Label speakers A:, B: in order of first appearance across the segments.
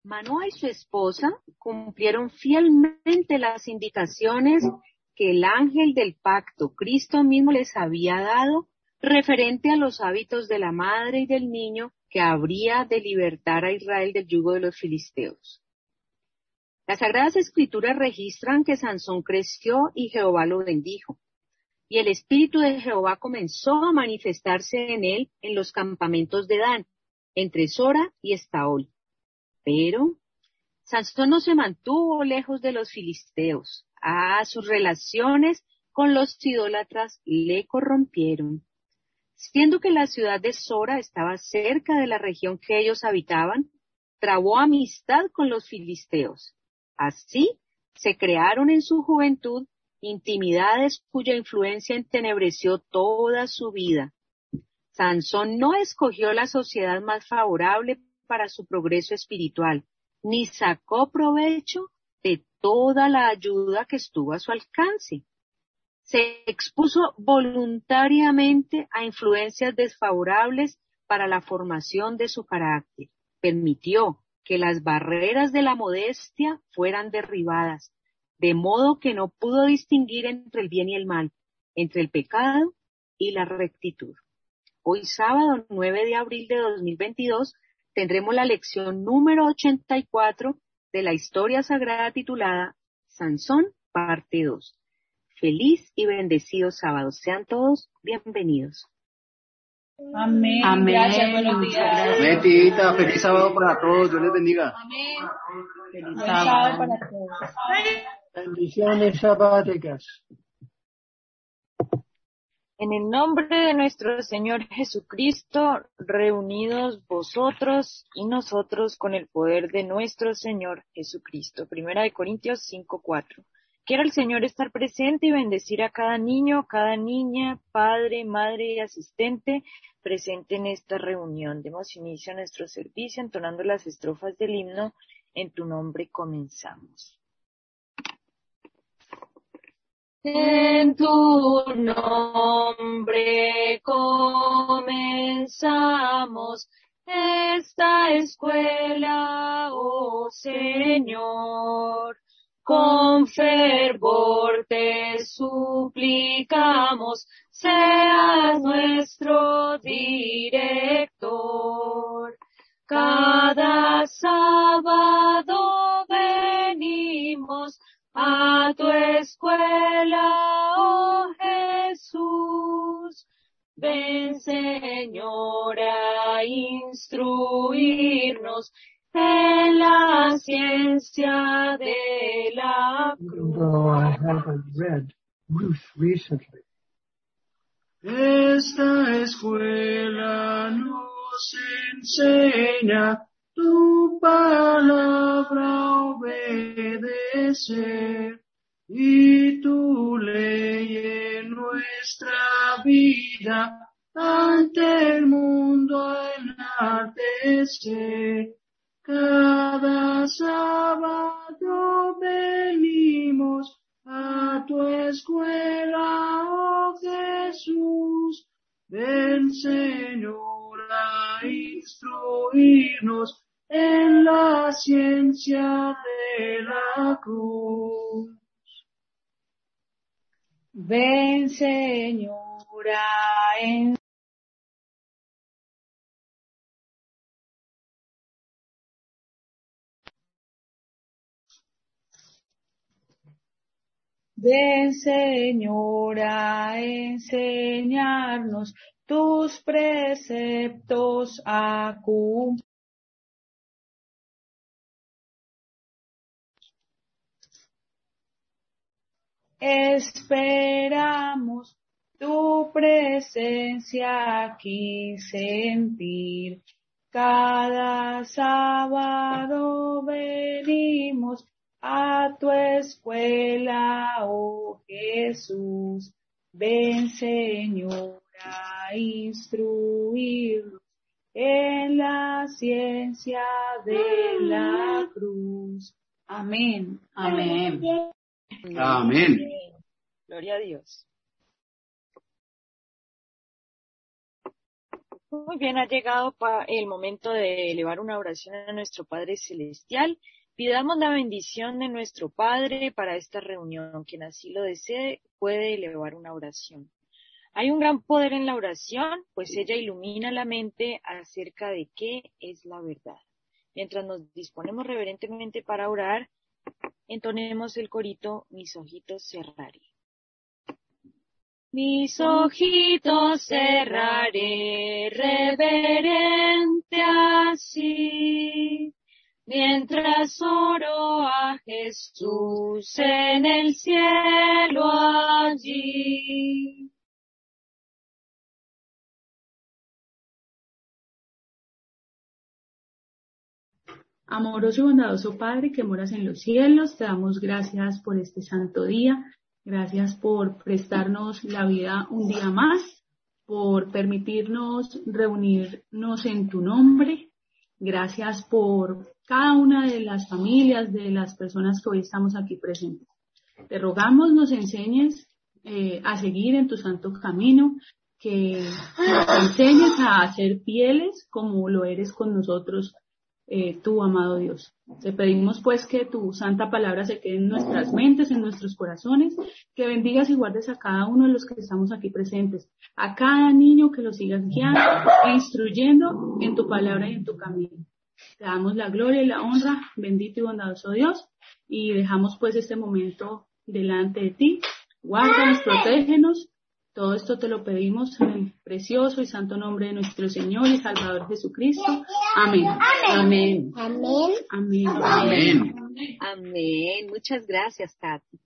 A: Manoa y su esposa cumplieron fielmente las indicaciones que el ángel del pacto, Cristo mismo, les había dado referente a los hábitos de la madre y del niño que habría de libertar a Israel del yugo de los filisteos. Las Sagradas Escrituras registran que Sansón creció y Jehová lo bendijo, y el Espíritu de Jehová comenzó a manifestarse en él en los campamentos de Dan, entre Sora y Estaol. Pero Sansón no se mantuvo lejos de los filisteos. Sus relaciones con los idólatras le corrompieron. Siendo que la ciudad de Sora estaba cerca de la región que ellos habitaban, trabó amistad con los filisteos. Así se crearon en su juventud intimidades cuya influencia entenebreció toda su vida. Sansón no escogió la sociedad más favorable para su progreso espiritual, ni sacó provecho de toda la ayuda que estuvo a su alcance. Se expuso voluntariamente a influencias desfavorables para la formación de su carácter. Permitió que las barreras de la modestia fueran derribadas, de modo que no pudo distinguir entre el bien y el mal, entre el pecado y la rectitud. Hoy sábado 9 de abril de 2022 tendremos la lección número 84 de la historia sagrada titulada Sansón, parte 2. Feliz y bendecido sábado. Sean todos bienvenidos.
B: Amén.
C: Amén.
B: Gracias, buenos días.
C: Amén, tita. Feliz sábado para todos. Dios les bendiga.
B: Amén.
C: Feliz
B: Buen sábado para todos.
D: Bendiciones sabáticas.
E: En el nombre de nuestro Señor Jesucristo, reunidos vosotros y nosotros con el poder de nuestro Señor Jesucristo. 1 Corintios 5:4. Quiera el Señor estar presente y bendecir a cada niño, cada niña, padre, madre y asistente presente en esta reunión. Demos inicio a nuestro servicio entonando las estrofas del himno. En tu nombre comenzamos. En tu nombre comenzamos esta escuela, oh Señor. Con fervor te suplicamos, seas nuestro director. Cada sábado venimos a tu escuela, oh Jesús. Ven, Señor, a instruirnos en la ciencia de la cruz.
D: Though I haven't read Ruth recently.
C: Esta escuela nos enseña tu palabra obedecer y tu ley en nuestra vida ante el mundo enaltecer. Cada sábado venimos a tu escuela, oh Jesús. Ven, Señor, a instruirnos en la ciencia de la cruz.
B: Ven, Señor, a Ven, Señor, a enseñarnos tus preceptos a cumplir. Esperamos tu presencia aquí sentir. Cada sábado venimos a tu escuela, oh Jesús. Ven, Señor, a instruirnos en la ciencia de la cruz. Amén.
E: Amén.
C: Amén.
E: Gloria a Dios. Muy bien, ha llegado el momento de elevar una oración a nuestro Padre Celestial. Pidamos la bendición de nuestro Padre para esta reunión. Quien así lo desee puede elevar una oración. Hay un gran poder en la oración, pues ella ilumina la mente acerca de qué es la verdad. Mientras nos disponemos reverentemente para orar, entonemos el corito Mis ojitos cerraré. Mis ojitos cerraré reverente así, mientras oro a Jesús en el cielo allí.
B: Amoroso y bondadoso Padre que moras en los cielos, te damos gracias por este santo día, gracias por prestarnos la vida un día más, por permitirnos reunirnos en tu nombre, gracias por cada una de las familias, de las personas que hoy estamos aquí presentes. Te rogamos nos enseñes a seguir en tu santo camino, que nos enseñes a ser fieles como lo eres con nosotros, tú, amado Dios. Te pedimos pues que tu santa palabra se quede en nuestras mentes, en nuestros corazones, que bendigas y guardes a cada uno de los que estamos aquí presentes, a cada niño que lo sigas guiando e instruyendo en tu palabra y en tu camino. Te damos la gloria y la honra, bendito y bondadoso Dios, y dejamos pues este momento delante de ti. Guárdanos, protégenos. Todo esto te lo pedimos en el precioso y santo nombre de nuestro Señor y Salvador Jesucristo. Amén. Amén.
F: Amén.
B: Amén.
C: Amén.
A: Amén. Muchas gracias, Tati.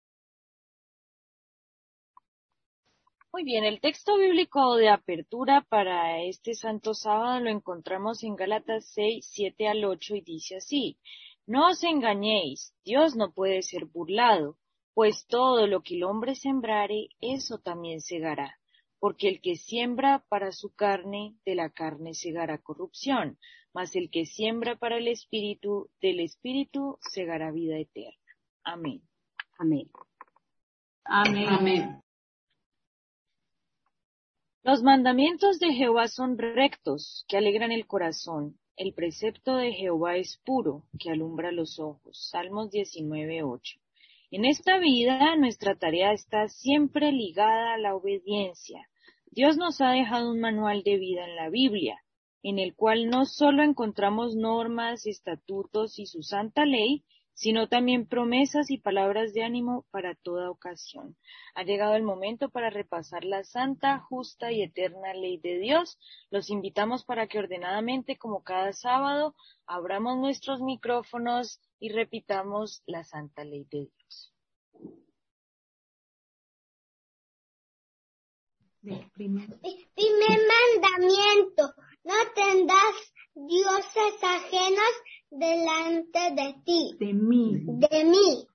E: Muy bien, el texto bíblico de apertura para este santo sábado lo encontramos en Gálatas 6, 7 al 8 y dice así: No os engañéis, Dios no puede ser burlado, pues todo lo que el hombre sembrare, eso también segará. Porque el que siembra para su carne, de la carne segará corrupción, mas el que siembra para el Espíritu, del Espíritu segará vida eterna. Amén.
A: Amén.
B: Amén. Amén.
E: Los mandamientos de Jehová son rectos, que alegran el corazón. El precepto de Jehová es puro, que alumbra los ojos. Salmos 19:8. En esta vida, nuestra tarea está siempre ligada a la obediencia. Dios nos ha dejado un manual de vida en la Biblia, en el cual no solo encontramos normas, estatutos y su santa ley, sino también promesas y palabras de ánimo para toda ocasión. Ha llegado el momento para repasar la santa, justa y eterna ley de Dios. Los invitamos para que ordenadamente, como cada sábado, abramos nuestros micrófonos y repitamos la santa ley de Dios.
F: Primer mandamiento: no tendrás dioses ajenos delante de ti.
B: De mí.
F: De mí.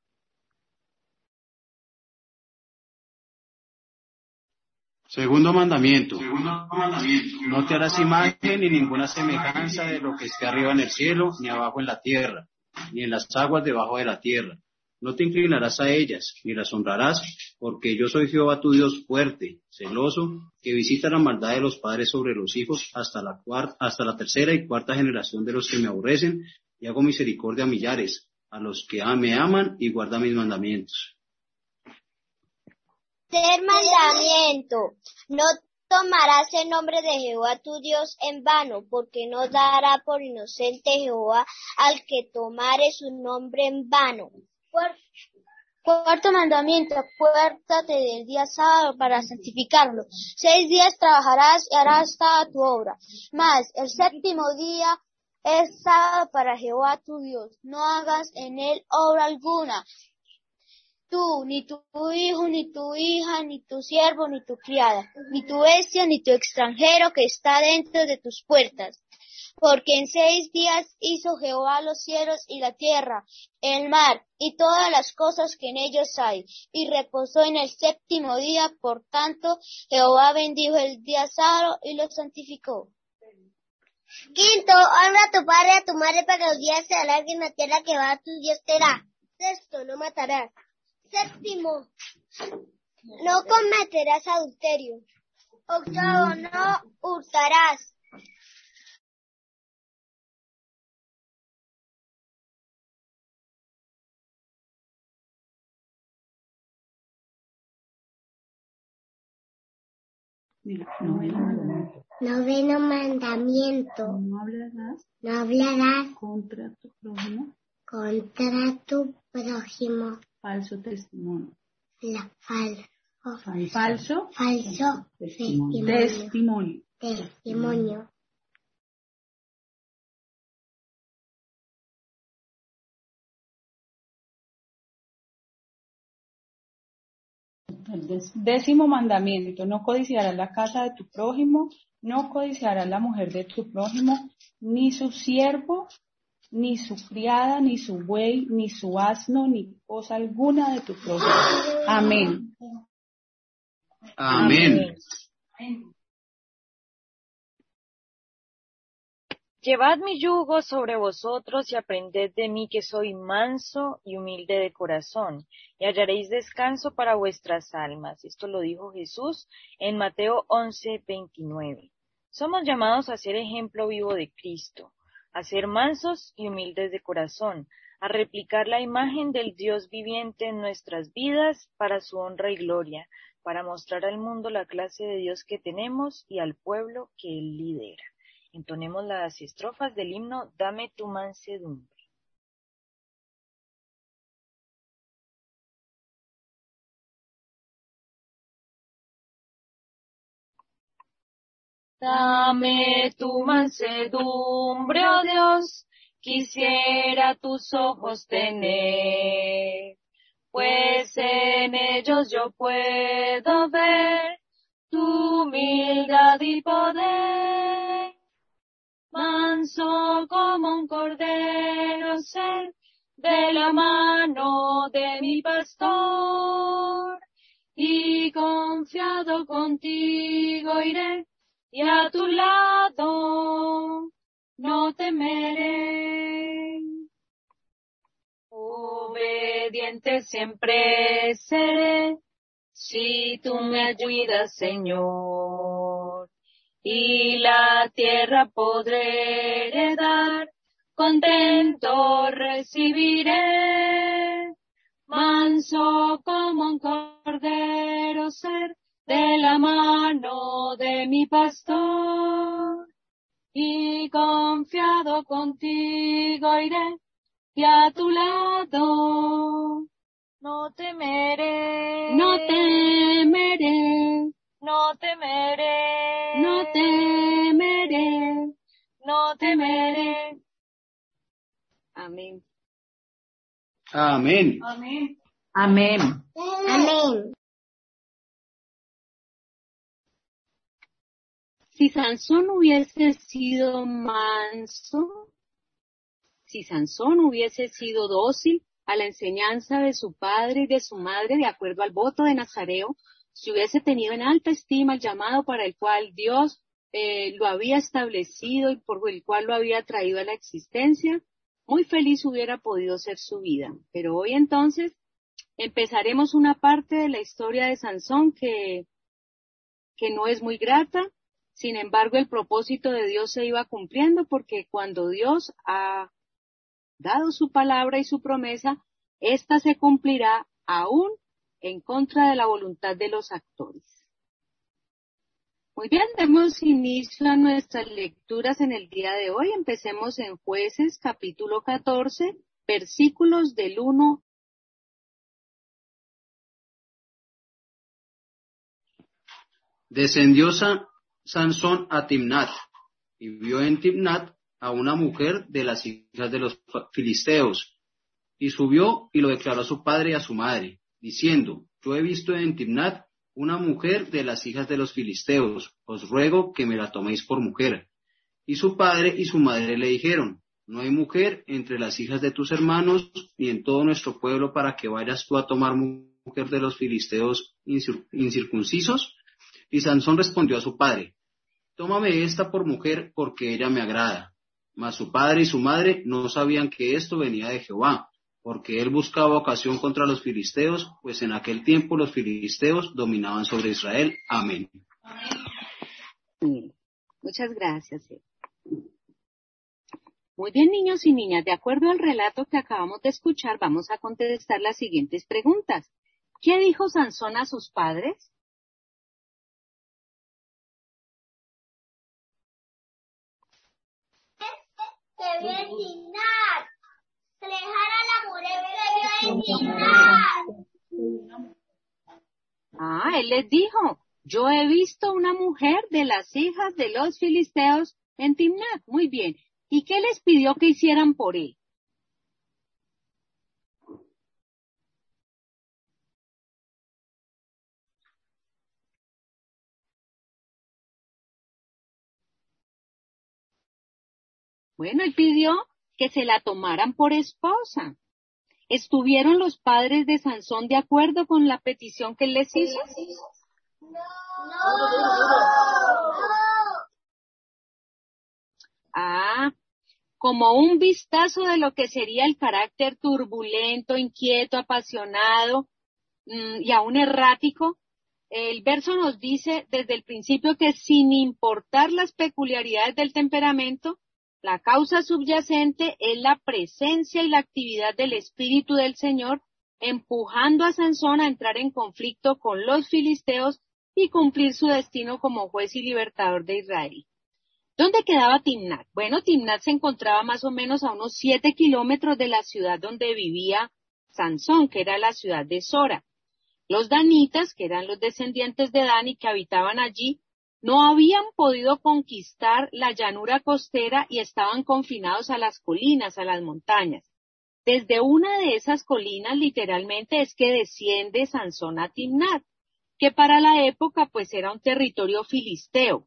C: Segundo mandamiento. No te harás imagen ni ninguna semejanza de lo que esté arriba en el cielo, ni abajo en la tierra, ni en las aguas debajo de la tierra. No te inclinarás a ellas, ni las honrarás, porque yo soy Jehová tu Dios fuerte, celoso, que visita la maldad de los padres sobre los hijos hasta la tercera y cuarta generación de los que me aborrecen, y hago misericordia a millares, a los que me aman y guardan mis mandamientos.
F: Tercer mandamiento: no tomarás el nombre de Jehová tu Dios en vano, porque no dará por inocente Jehová al que tomare su nombre en vano. Cuarto mandamiento: acuérdate del día sábado para santificarlo. 6 días trabajarás y harás toda tu obra, mas el séptimo día es sábado para Jehová tu Dios. No hagas en él obra alguna, tú, ni tu hijo, ni tu hija, ni tu siervo, ni tu criada, ni tu bestia, ni tu extranjero que está dentro de tus puertas. Porque en 6 días hizo Jehová los cielos y la tierra, el mar y todas las cosas que en ellos hay, y reposó en el séptimo día. Por tanto, Jehová bendijo el día sábado y lo santificó. Quinto: honra a tu padre y a tu madre, para que los días se alarguen en la tierra que Jehová tu Dios te da. Sexto: no matarás. Séptimo: no cometerás adulterio. Octavo, no hurtarás.
B: Noveno mandamiento.
F: No hablarás
B: Contra tu prójimo.
F: contra tu prójimo.
B: Falso testimonio.
F: Falso
B: Testimonio.
F: testimonio.
B: El 10º mandamiento, no codiciarás la casa de tu prójimo, no codiciarás la mujer de tu prójimo, ni su siervo, ni su criada, ni su buey, ni su asno, ni cosa alguna de tu prójimo. Amén.
C: Amén.
E: Llevad mi yugo sobre vosotros y aprended de mí que soy manso y humilde de corazón, y hallaréis descanso para vuestras almas. Esto lo dijo Jesús en Mateo 11:29. Somos llamados a ser ejemplo vivo de Cristo, a ser mansos y humildes de corazón, a replicar la imagen del Dios viviente en nuestras vidas para su honra y gloria, para mostrar al mundo la clase de Dios que tenemos y al pueblo que Él lidera. Entonemos las estrofas del himno Dame tu mansedumbre. Dame tu mansedumbre, oh Dios, quisiera tus ojos tener, pues en ellos yo puedo ver tu humildad y poder. Manso como un cordero ser, de la mano de mi pastor, y confiado contigo iré, y a tu lado no temeré. Obediente siempre seré, si tú me ayudas, Señor, y la tierra podré heredar, contento recibiré. Manso como un cordero ser, de la mano de mi pastor, y confiado contigo iré, y a tu lado no temeré.
A: No temeré,
E: No temeré.
A: no temeré.
E: No temeré.
A: Amén.
C: Amén.
B: Amén.
F: Amén.
A: Si Sansón hubiese sido manso, si Sansón hubiese sido dócil a la enseñanza de su padre y de su madre, de acuerdo al voto de Nazareo, si hubiese tenido en alta estima el llamado para el cual Dios lo había establecido y por el cual lo había traído a la existencia, muy feliz hubiera podido ser su vida. Pero hoy entonces empezaremos una parte de la historia de Sansón que no es muy grata. Sin embargo, el propósito de Dios se iba cumpliendo, porque cuando Dios ha dado su palabra y su promesa, ésta se cumplirá aún en contra de la voluntad de los actores. Muy bien, demos inicio a nuestras lecturas en el día de hoy. Empecemos en Jueces, capítulo 14, versículos del 1.
C: Descendió Sansón a Timnat, y vio en Timnat a una mujer de las hijas de los filisteos, y subió y lo declaró a su padre y a su madre, diciendo: Yo he visto en Timnat una mujer de las hijas de los filisteos, os ruego que me la toméis por mujer. Y su padre y su madre le dijeron: No hay mujer entre las hijas de tus hermanos, ni en todo nuestro pueblo, para que vayas tú a tomar mujer de los filisteos incircuncisos. Y Sansón respondió a su padre: Tómame esta por mujer, porque ella me agrada. Mas su padre y su madre no sabían que esto venía de Jehová, porque él buscaba ocasión contra los filisteos, pues en aquel tiempo los filisteos dominaban sobre Israel. Amén.
A: Bien. Muchas gracias. Muy bien, niños y niñas, de acuerdo al relato que acabamos de escuchar, vamos a contestar las siguientes preguntas. ¿Qué dijo Sansón a sus padres?
F: Se vio indignar. Se le dejara la mujer, se vio indignar.
A: Él les dijo, yo he visto una mujer de las hijas de los filisteos en Timnat. Muy bien. ¿Y qué les pidió que hicieran por él? Bueno, él pidió que se la tomaran por esposa. ¿Estuvieron los padres de Sansón de acuerdo con la petición que él les hizo?
F: No.
A: Como un vistazo de lo que sería el carácter turbulento, inquieto, apasionado y aún errático, el verso nos dice desde el principio que sin importar las peculiaridades del temperamento, la causa subyacente es la presencia y la actividad del Espíritu del Señor, empujando a Sansón a entrar en conflicto con los filisteos y cumplir su destino como juez y libertador de Israel. ¿Dónde quedaba Timnat? Bueno, Timnat se encontraba más o menos a unos 7 kilómetros de la ciudad donde vivía Sansón, que era la ciudad de Sora. Los danitas, que eran los descendientes de Dan y que habitaban allí, no habían podido conquistar la llanura costera y estaban confinados a las colinas, a las montañas. Desde una de esas colinas, literalmente, es que desciende Sansón a Timnat, que para la época pues era un territorio filisteo.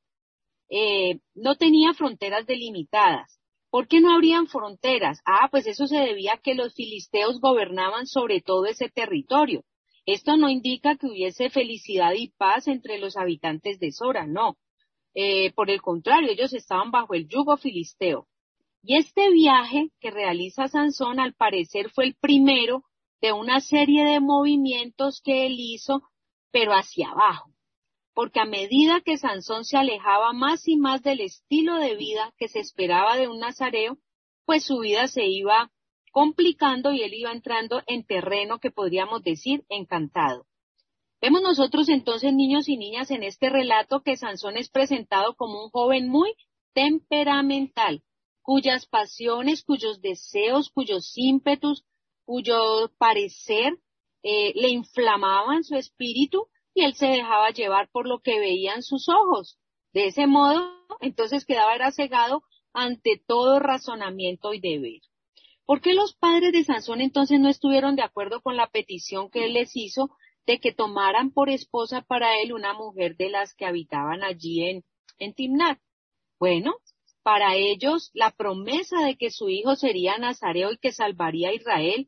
A: No tenía fronteras delimitadas. ¿Por qué no habrían fronteras? Pues eso se debía a que los filisteos gobernaban sobre todo ese territorio. Esto no indica que hubiese felicidad y paz entre los habitantes de Sora, no. Por el contrario, ellos estaban bajo el yugo filisteo. Y este viaje que realiza Sansón, al parecer, fue el primero de una serie de movimientos que él hizo, pero hacia abajo. Porque a medida que Sansón se alejaba más y más del estilo de vida que se esperaba de un nazareo, pues su vida se iba complicando y él iba entrando en terreno que podríamos decir encantado. Vemos nosotros entonces, niños y niñas, en este relato que Sansón es presentado como un joven muy temperamental, cuyas pasiones, cuyos deseos, cuyos ímpetus, cuyo parecer le inflamaban su espíritu, y él se dejaba llevar por lo que veían sus ojos. De ese modo, entonces era cegado ante todo razonamiento y deber. ¿Por qué los padres de Sansón entonces no estuvieron de acuerdo con la petición que él les hizo de que tomaran por esposa para él una mujer de las que habitaban allí en Timnat? Bueno, para ellos la promesa de que su hijo sería nazareo y que salvaría a Israel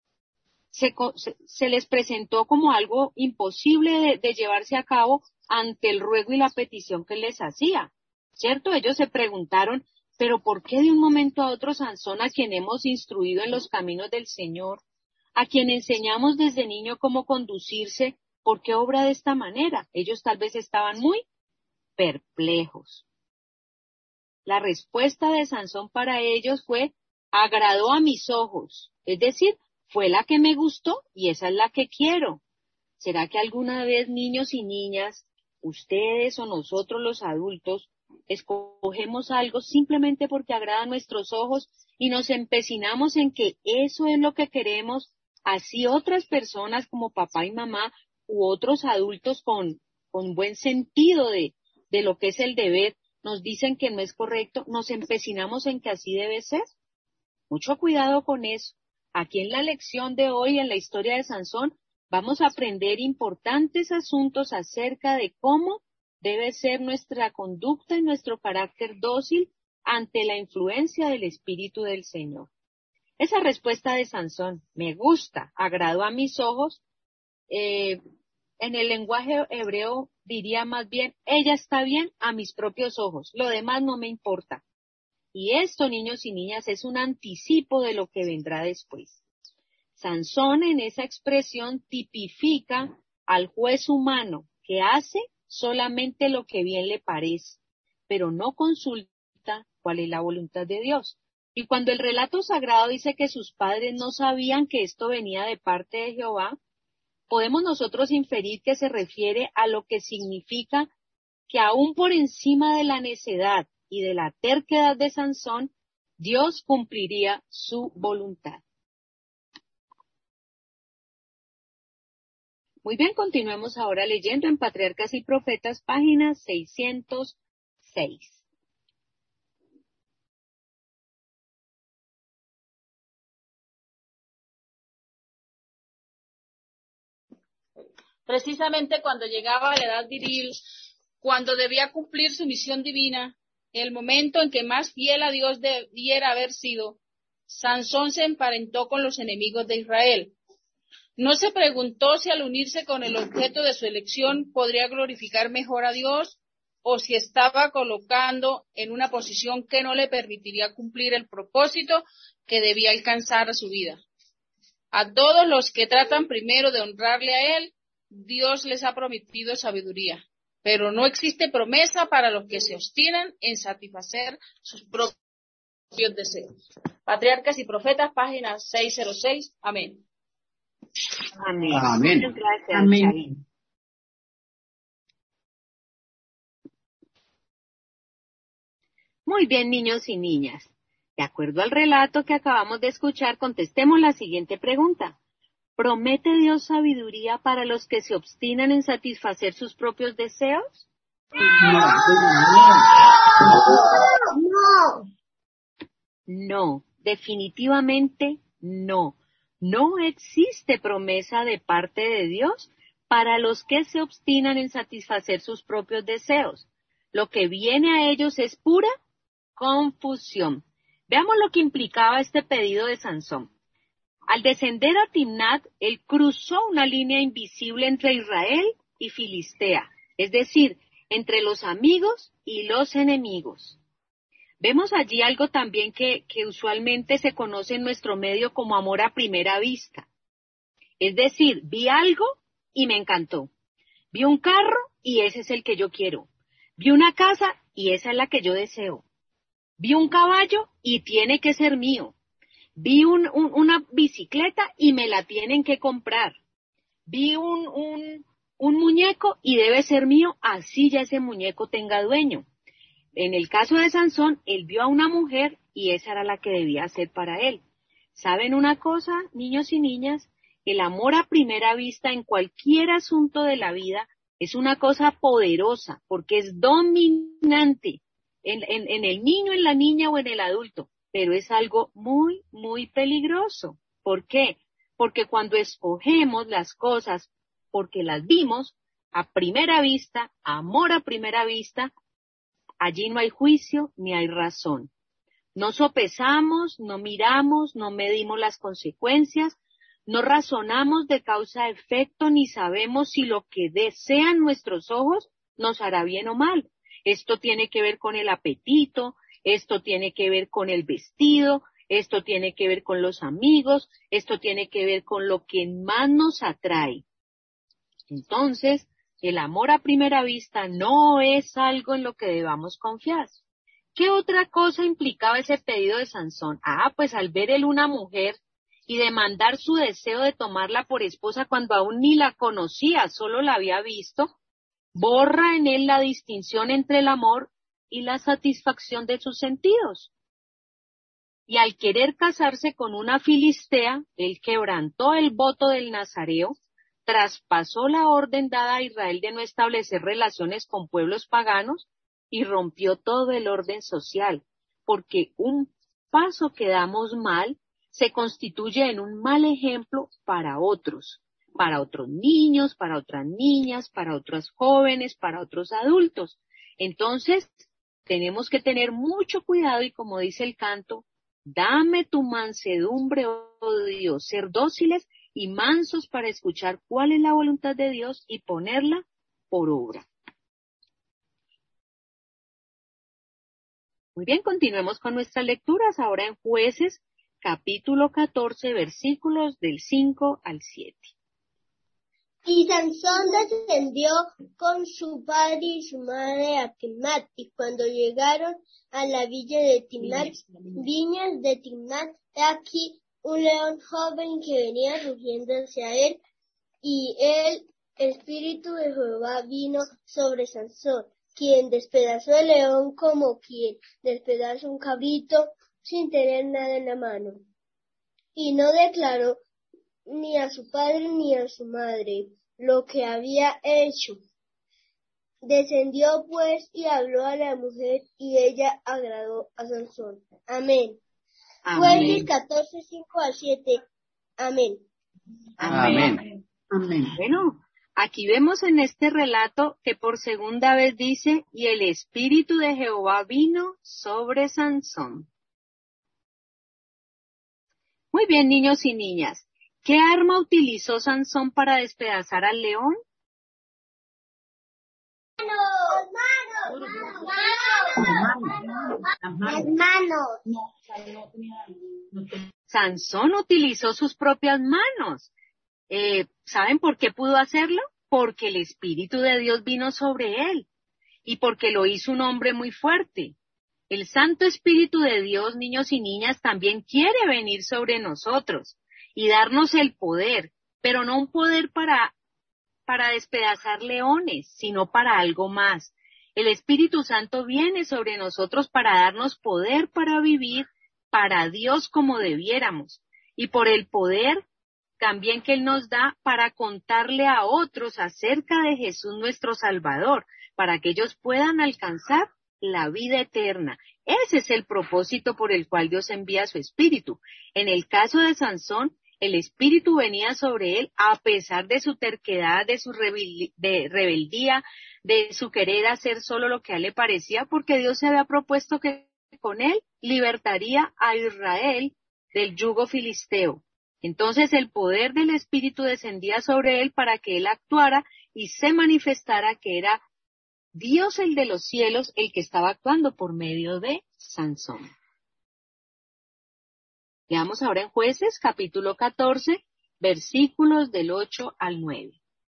A: se les presentó como algo imposible de llevarse a cabo ante el ruego y la petición que les hacía, ¿cierto? Ellos se preguntaron, pero ¿por qué de un momento a otro Sansón, a quien hemos instruido en los caminos del Señor, a quien enseñamos desde niño cómo conducirse, por qué obra de esta manera? Ellos tal vez estaban muy perplejos. La respuesta de Sansón para ellos fue, agradó a mis ojos, es decir, fue la que me gustó y esa es la que quiero. ¿Será que alguna vez, niños y niñas, ustedes o nosotros los adultos, escogemos algo simplemente porque agrada a nuestros ojos y nos empecinamos en que eso es lo que queremos, así otras personas como papá y mamá u otros adultos con buen sentido de lo que es el deber, nos dicen que no es correcto, nos empecinamos en que así debe ser? Mucho cuidado con eso. Aquí en la lección de hoy, en la historia de Sansón, vamos a aprender importantes asuntos acerca de cómo debe ser nuestra conducta y nuestro carácter dócil ante la influencia del Espíritu del Señor. Esa respuesta de Sansón, me gusta, agradó a mis ojos, en el lenguaje hebreo diría más bien, ella está bien a mis propios ojos, lo demás no me importa. Y esto, niños y niñas, es un anticipo de lo que vendrá después. Sansón en esa expresión tipifica al juez humano que hace solamente lo que bien le parece, pero no consulta cuál es la voluntad de Dios. Y cuando el relato sagrado dice que sus padres no sabían que esto venía de parte de Jehová, podemos nosotros inferir que se refiere a lo que significa que aún por encima de la necedad y de la terquedad de Sansón, Dios cumpliría su voluntad. Muy bien, continuemos ahora leyendo en Patriarcas y Profetas, página 606.
G: Precisamente cuando llegaba a la edad viril, cuando debía cumplir su misión divina, el momento en que más fiel a Dios debiera haber sido, Sansón se emparentó con los enemigos de Israel. No se preguntó si al unirse con el objeto de su elección podría glorificar mejor a Dios o si estaba colocando en una posición que no le permitiría cumplir el propósito que debía alcanzar a su vida. A todos los que tratan primero de honrarle a Él, Dios les ha prometido sabiduría, pero no existe promesa para los que se obstinan en satisfacer sus propios deseos. Patriarcas y Profetas, página 606. Amén.
A: Amén.
C: Amén.
A: Muchas gracias,
B: Amén.
A: Chavín. Muy bien, niños y niñas. De acuerdo al relato que acabamos de escuchar, contestemos la siguiente pregunta. ¿Promete Dios sabiduría para los que se obstinan en satisfacer sus propios deseos? No, definitivamente no. No existe promesa de parte de Dios para los que se obstinan en satisfacer sus propios deseos. Lo que viene a ellos es pura confusión. Veamos lo que implicaba este pedido de Sansón. Al descender a Timnat, él cruzó una línea invisible entre Israel y Filistea, es decir, entre los amigos y los enemigos. Vemos allí algo también que usualmente se conoce en nuestro medio como amor a primera vista. Es decir, vi algo y me encantó. Vi un carro y ese es el que yo quiero. Vi una casa y esa es la que yo deseo. Vi un caballo y tiene que ser mío. Vi una bicicleta y me la tienen que comprar. Vi un muñeco y debe ser mío, así ya ese muñeco tenga dueño. En el caso de Sansón, él vio a una mujer y esa era la que debía ser para él. ¿Saben una cosa, niños y niñas? El amor a primera vista en cualquier asunto de la vida es una cosa poderosa porque es dominante en el niño, en la niña o en el adulto, pero es algo muy, muy peligroso. ¿Por qué? Porque cuando escogemos las cosas porque las vimos a primera vista, amor a primera vista, allí no hay juicio ni hay razón. No sopesamos, no miramos, no medimos las consecuencias, no razonamos de causa a efecto, ni sabemos si lo que desean nuestros ojos nos hará bien o mal. Esto tiene que ver con el apetito, esto tiene que ver con el vestido, esto tiene que ver con los amigos, esto tiene que ver con lo que más nos atrae. Entonces, el amor a primera vista no es algo en lo que debamos confiar. ¿Qué otra cosa implicaba ese pedido de Sansón? Pues al ver él una mujer y demandar su deseo de tomarla por esposa cuando aún ni la conocía, solo la había visto, borra en él la distinción entre el amor y la satisfacción de sus sentidos. Y al querer casarse con una filistea, él quebrantó el voto del nazareo, traspasó la orden dada a Israel de no establecer relaciones con pueblos paganos y rompió todo el orden social, porque un paso que damos mal se constituye en un mal ejemplo para otros niños, para otras niñas, para otros jóvenes, para otros adultos. Entonces, tenemos que tener mucho cuidado y como dice el canto, dame tu mansedumbre, oh Dios, ser dóciles y mansos para escuchar cuál es la voluntad de Dios y ponerla por obra. Muy bien, continuemos con nuestras lecturas ahora en Jueces, capítulo 14, versículos del 5 al 7.
H: Y Sansón descendió con su padre y su madre a Timnat, y cuando llegaron a la villa de Timnat, viñas de Timnat, he aquí un león joven que venía rugiendo hacia él, y el Espíritu de Jehová vino sobre Sansón, quien despedazó el león como quien despedaza un cabrito sin tener nada en la mano. Y no declaró ni a su padre ni a su madre lo que había hecho. Descendió pues y habló a la mujer, y ella agradó a Sansón. Amén. Jueces 14, 5 al 7. Amén.
C: Amén.
A: Amén. Bueno, aquí vemos en este relato que por segunda vez dice, y el Espíritu de Jehová vino sobre Sansón. Muy bien, niños y niñas. ¿Qué arma utilizó Sansón para despedazar al león?
H: Las manos.
A: Sansón utilizó sus propias manos. ¿Saben por qué pudo hacerlo? Porque el Espíritu de Dios vino sobre él y porque lo hizo un hombre muy fuerte. El Santo Espíritu de Dios, niños y niñas, también quiere venir sobre nosotros y darnos el poder, pero no un poder para despedazar leones, sino para algo más. El Espíritu Santo viene sobre nosotros para darnos poder para vivir para Dios como debiéramos, y por el poder también que Él nos da para contarle a otros acerca de Jesús nuestro Salvador, para que ellos puedan alcanzar la vida eterna. Ese es el propósito por el cual Dios envía su Espíritu. En el caso de Sansón, el Espíritu venía sobre él a pesar de su terquedad, de su rebeldía, de su querer hacer solo lo que a él le parecía, porque Dios se había propuesto que con él libertaría a Israel del yugo filisteo. Entonces el poder del Espíritu descendía sobre él para que él actuara y se manifestara que era Dios el de los cielos el que estaba actuando por medio de Sansón. Leamos ahora en Jueces, capítulo 14, versículos del 8 al 9.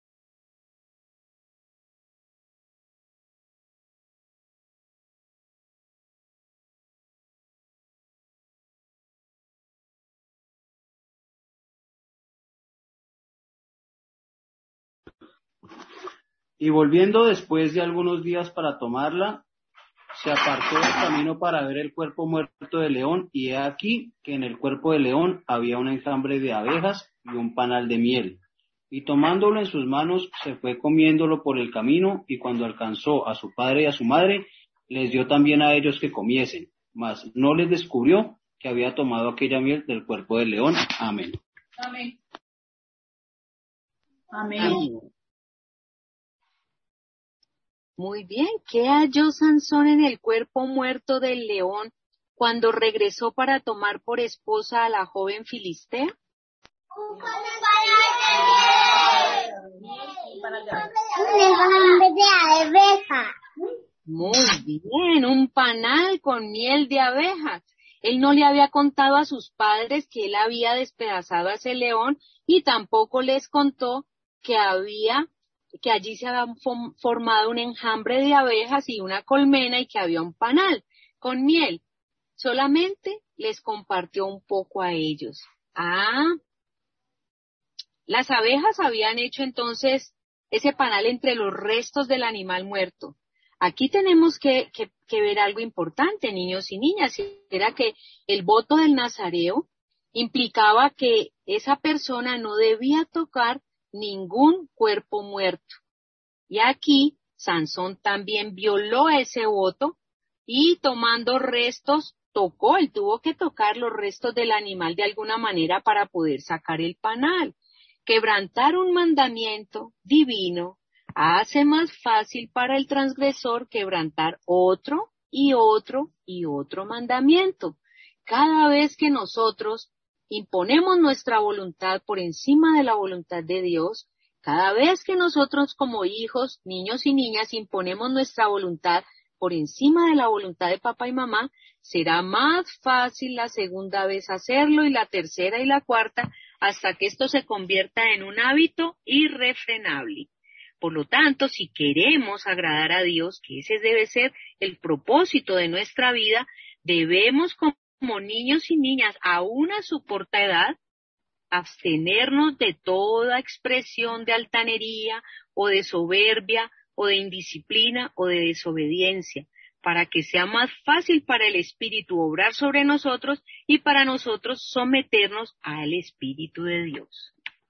C: Y volviendo después de algunos días para tomarla, se apartó del camino para ver el cuerpo muerto del león, y he aquí que en el cuerpo del león había un enjambre de abejas y un panal de miel. Y tomándolo en sus manos, se fue comiéndolo por el camino, y cuando alcanzó a su padre y a su madre, les dio también a ellos que comiesen, mas no les descubrió que había tomado aquella miel del cuerpo del león. Amén.
G: Amén.
B: Amén.
A: Muy bien, ¿qué halló Sansón en el cuerpo muerto del león cuando regresó para tomar por esposa a la joven filistea?
H: Un enjambre de abejas.
A: Muy bien, un panal con miel de abejas. Él no le había contado a sus padres que él había despedazado a ese león y tampoco les contó que allí se había formado un enjambre de abejas y una colmena y que había un panal con miel. Solamente les compartió un poco a ellos. Las abejas habían hecho entonces ese panal entre los restos del animal muerto. Aquí tenemos que ver algo importante, niños y niñas, y era que el voto del nazareo implicaba que esa persona no debía tocar ningún cuerpo muerto. Y aquí Sansón también violó ese voto y tomando restos, él tuvo que tocar los restos del animal de alguna manera para poder sacar el panal. Quebrantar un mandamiento divino hace más fácil para el transgresor quebrantar otro y otro y otro mandamiento. Cada vez que nosotros imponemos nuestra voluntad por encima de la voluntad de Dios, cada vez que nosotros como hijos, niños y niñas, imponemos nuestra voluntad por encima de la voluntad de papá y mamá, Será más fácil la segunda vez hacerlo y la tercera y la cuarta hasta que esto se convierta en un hábito irrefrenable. Por lo tanto, si queremos agradar a Dios, que ese debe ser el propósito de nuestra vida, debemos como niños y niñas, aún a su corta edad, abstenernos de toda expresión de altanería o de soberbia o de indisciplina o de desobediencia, para que sea más fácil para el Espíritu obrar sobre nosotros y para nosotros someternos al Espíritu de Dios.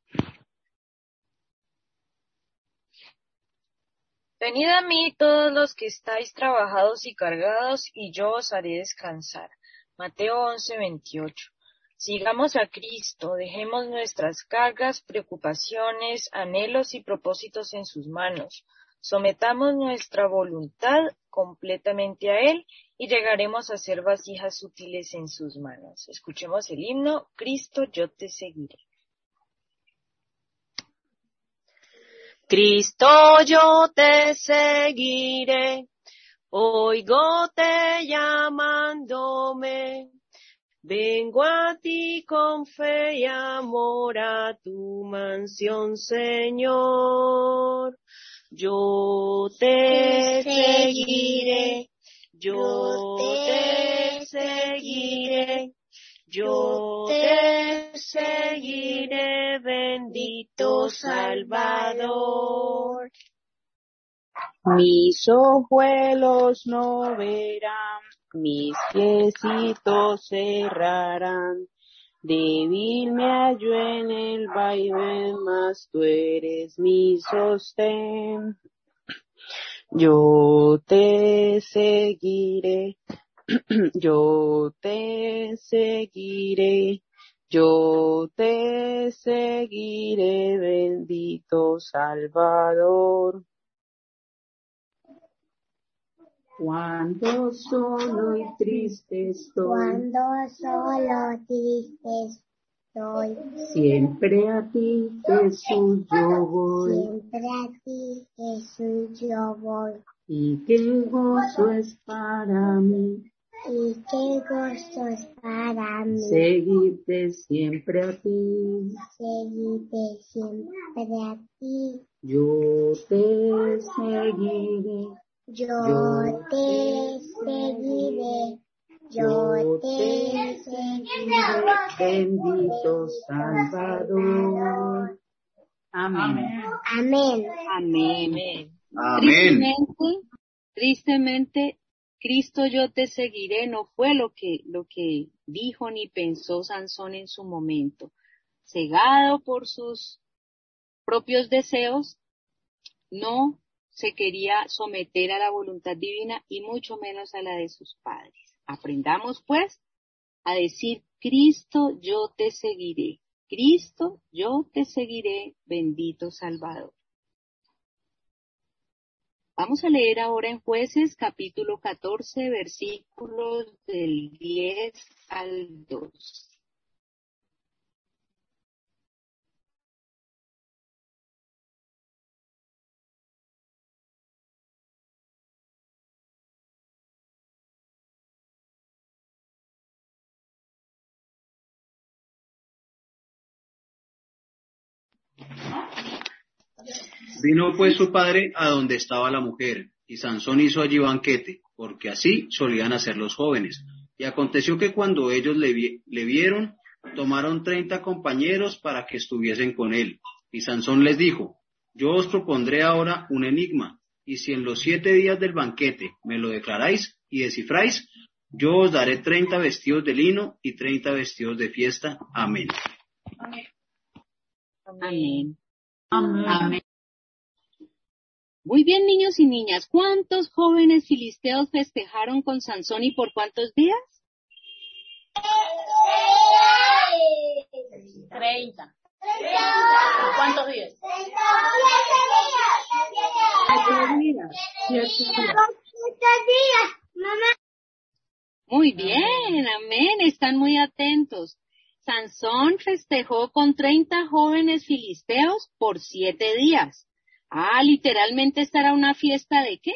E: Venid a mí todos los que estáis trabajados y cargados, y yo os haré descansar. Mateo 11:28. Sigamos a Cristo, dejemos nuestras cargas, preocupaciones, anhelos y propósitos en sus manos. Sometamos nuestra voluntad completamente a Él y llegaremos a ser vasijas útiles en sus manos. Escuchemos el himno, Cristo, yo te seguiré.
I: Cristo, yo te seguiré, oigote llamándome. Vengo a ti con fe y amor a tu mansión, Señor. Yo te seguiré, yo te seguiré, yo te seguiré, bendito Salvador. Mis ojuelos no verán, mis piecitos cerrarán. Débil me hallo en el vaivén, mas tú eres mi sostén. Yo te seguiré, yo te seguiré, yo te seguiré, bendito Salvador.
B: Cuando solo y triste estoy,
H: Cuando solo triste estoy,
B: siempre a ti, Jesús, yo voy.
H: siempre a ti, Jesús, yo voy.
B: Y qué gozo es para mí,
H: Y qué gozo es para mí,
B: seguirte siempre a ti.
H: seguirte siempre a ti.
B: Yo te seguiré,
H: Yo te seguiré, yo te seguiré,
B: bendito Salvador. Amén.
H: Amén.
A: Amén.
C: Amén.
A: Tristemente, Cristo, yo te seguiré, no fue lo que dijo ni pensó Sansón en su momento. Cegado por sus propios deseos, no se quería someter a la voluntad divina y mucho menos a la de sus padres. Aprendamos pues a decir, Cristo, yo te seguiré. Cristo, yo te seguiré, bendito Salvador. Vamos a leer ahora en Jueces capítulo 14, versículos del 10 al 2.
C: Vino pues su padre a donde estaba la mujer, y Sansón hizo allí banquete, porque así solían hacer los jóvenes. Y aconteció que cuando ellos le vieron, tomaron 30 compañeros para que estuviesen con él. Y Sansón les dijo, yo os propondré ahora un enigma, y si en los 7 días del banquete me lo declaráis y descifráis, yo os daré 30 vestidos de lino y 30 vestidos de fiesta. Amén.
A: Amén.
B: Amén.
A: Muy bien, niños y niñas, ¿cuántos jóvenes filisteos festejaron con Sansón y por cuántos días?
G: 30. ¿Por cuántos días?
B: 7
H: días, mamá.
A: Muy bien, amén, están muy atentos. Sansón festejó con 30 jóvenes filisteos por 7 días. Literalmente esta era una fiesta ¿de qué?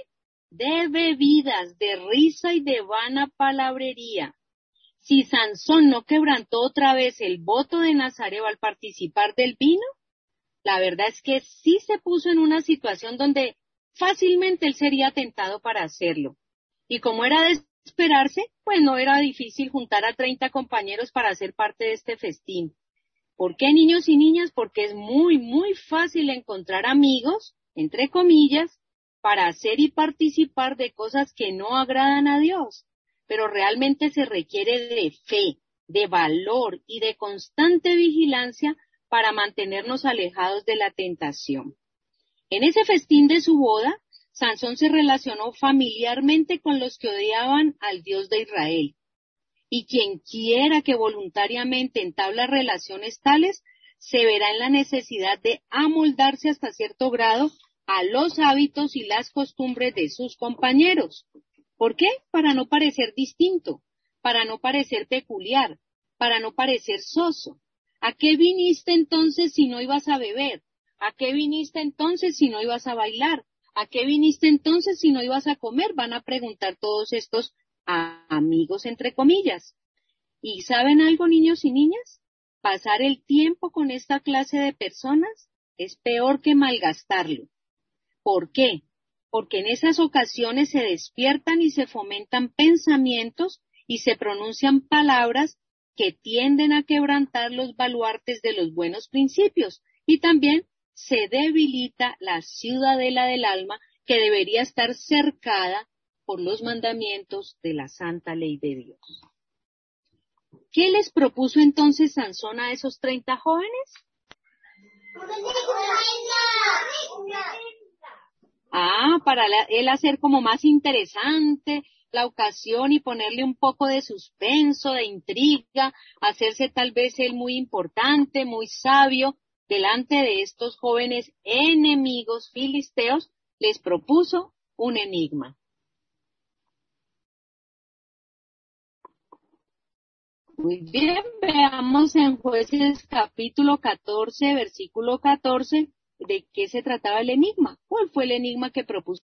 A: de bebidas, de risa y de vana palabrería. Si Sansón no quebrantó otra vez el voto de Nazareo al participar del vino, la verdad es que sí se puso en una situación donde fácilmente él sería tentado para hacerlo. Y como era de esperarse, pues no era difícil juntar a 30 compañeros para ser parte de este festín. ¿Por qué, niños y niñas? Porque es muy, muy fácil encontrar amigos, entre comillas, para hacer y participar de cosas que no agradan a Dios. Pero realmente se requiere de fe, de valor y de constante vigilancia para mantenernos alejados de la tentación. En ese festín de su boda, Sansón se relacionó familiarmente con los que odiaban al Dios de Israel. Y quien quiera que voluntariamente entabla relaciones tales, se verá en la necesidad de amoldarse hasta cierto grado a los hábitos y las costumbres de sus compañeros. ¿Por qué? Para no parecer distinto, para no parecer peculiar, para no parecer soso. ¿A qué viniste entonces si no ibas a beber? ¿A qué viniste entonces si no ibas a bailar? ¿A qué viniste entonces si no ibas a comer? Van a preguntar todos estos amigos, entre comillas. ¿Y saben algo, niños y niñas? Pasar el tiempo con esta clase de personas es peor que malgastarlo. ¿Por qué? Porque en esas ocasiones se despiertan y se fomentan pensamientos y se pronuncian palabras que tienden a quebrantar los baluartes de los buenos principios, y también se debilita la ciudadela del alma que debería estar cercada por los mandamientos de la santa ley de Dios. ¿Qué les propuso entonces Sansón a esos 30 jóvenes? Para él hacer como más interesante la ocasión y ponerle un poco de suspenso, de intriga, hacerse tal vez él muy importante, muy sabio, delante de estos jóvenes enemigos filisteos, les propuso un enigma. Muy bien, veamos en Jueces capítulo 14, versículo 14, de qué se trataba el enigma. ¿Cuál fue el enigma que propuso?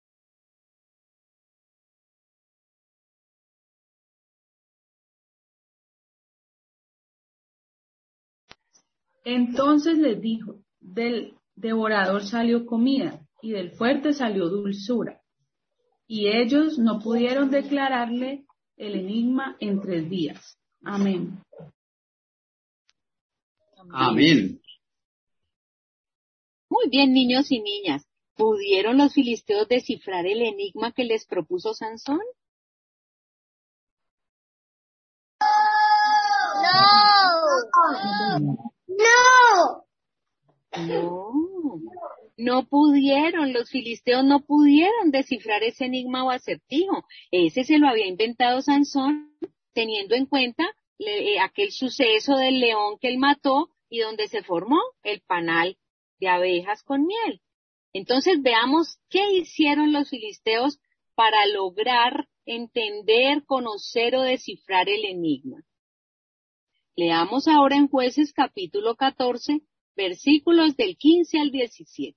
B: Entonces les dijo, del devorador salió comida, y del fuerte salió dulzura. Y ellos no pudieron declararle el enigma en 3 días. Amén.
C: Amén.
A: Muy bien, niños y niñas. ¿Pudieron los filisteos descifrar el enigma que les propuso Sansón? No pudieron, los filisteos no pudieron descifrar ese enigma o acertijo. Ese se lo había inventado Sansón, teniendo en cuenta aquel suceso del león que él mató y donde se formó el panal de abejas con miel. Entonces veamos qué hicieron los filisteos para lograr entender, conocer o descifrar el enigma. Leamos ahora en Jueces capítulo 14, versículos del 15 al 17.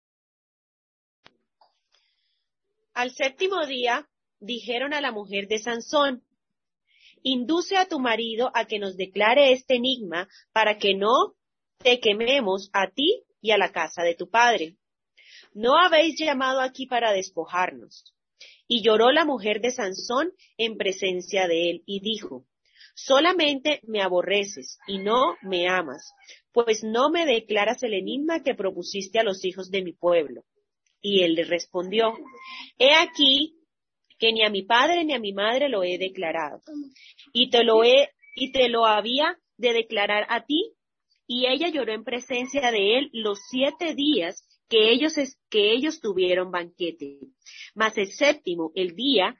J: Al 7º día dijeron a la mujer de Sansón: induce a tu marido a que nos declare este enigma para que no te quememos a ti y a la casa de tu padre. No habéis llamado aquí para despojarnos. Y lloró la mujer de Sansón en presencia de él y dijo: solamente me aborreces y no me amas, pues no me declaras el enigma que propusiste a los hijos de mi pueblo. Y él le respondió: he aquí que ni a mi padre ni a mi madre lo he declarado, y te lo había de declarar a ti. Y ella lloró en presencia de él los 7 días que ellos tuvieron banquete. Mas el séptimo día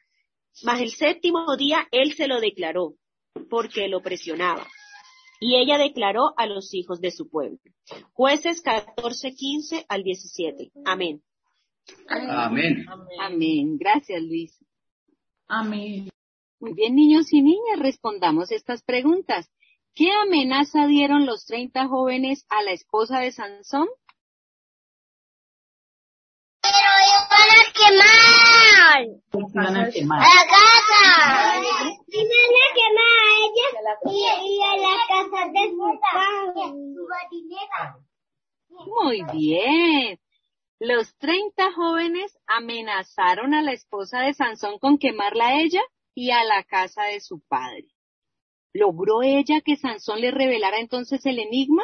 J: él se lo declaró, porque lo presionaba. Y ella declaró a los hijos de su pueblo. Jueces 14, 15 al 17. Amén.
C: Amén.
A: Amén. Gracias, Luis.
B: Amén.
A: Muy bien, niños y niñas, respondamos estas preguntas. ¿Qué amenaza dieron los 30 jóvenes a la esposa de Sansón?
H: Pero iban a quemar.
B: Van a quemar.
H: A la casa. Iban a quemar a ellas y a la casa de su padre.
A: Muy bien. Los 30 jóvenes amenazaron a la esposa de Sansón con quemarla a ella y a la casa de su padre. ¿Logró ella que Sansón le revelara entonces el enigma?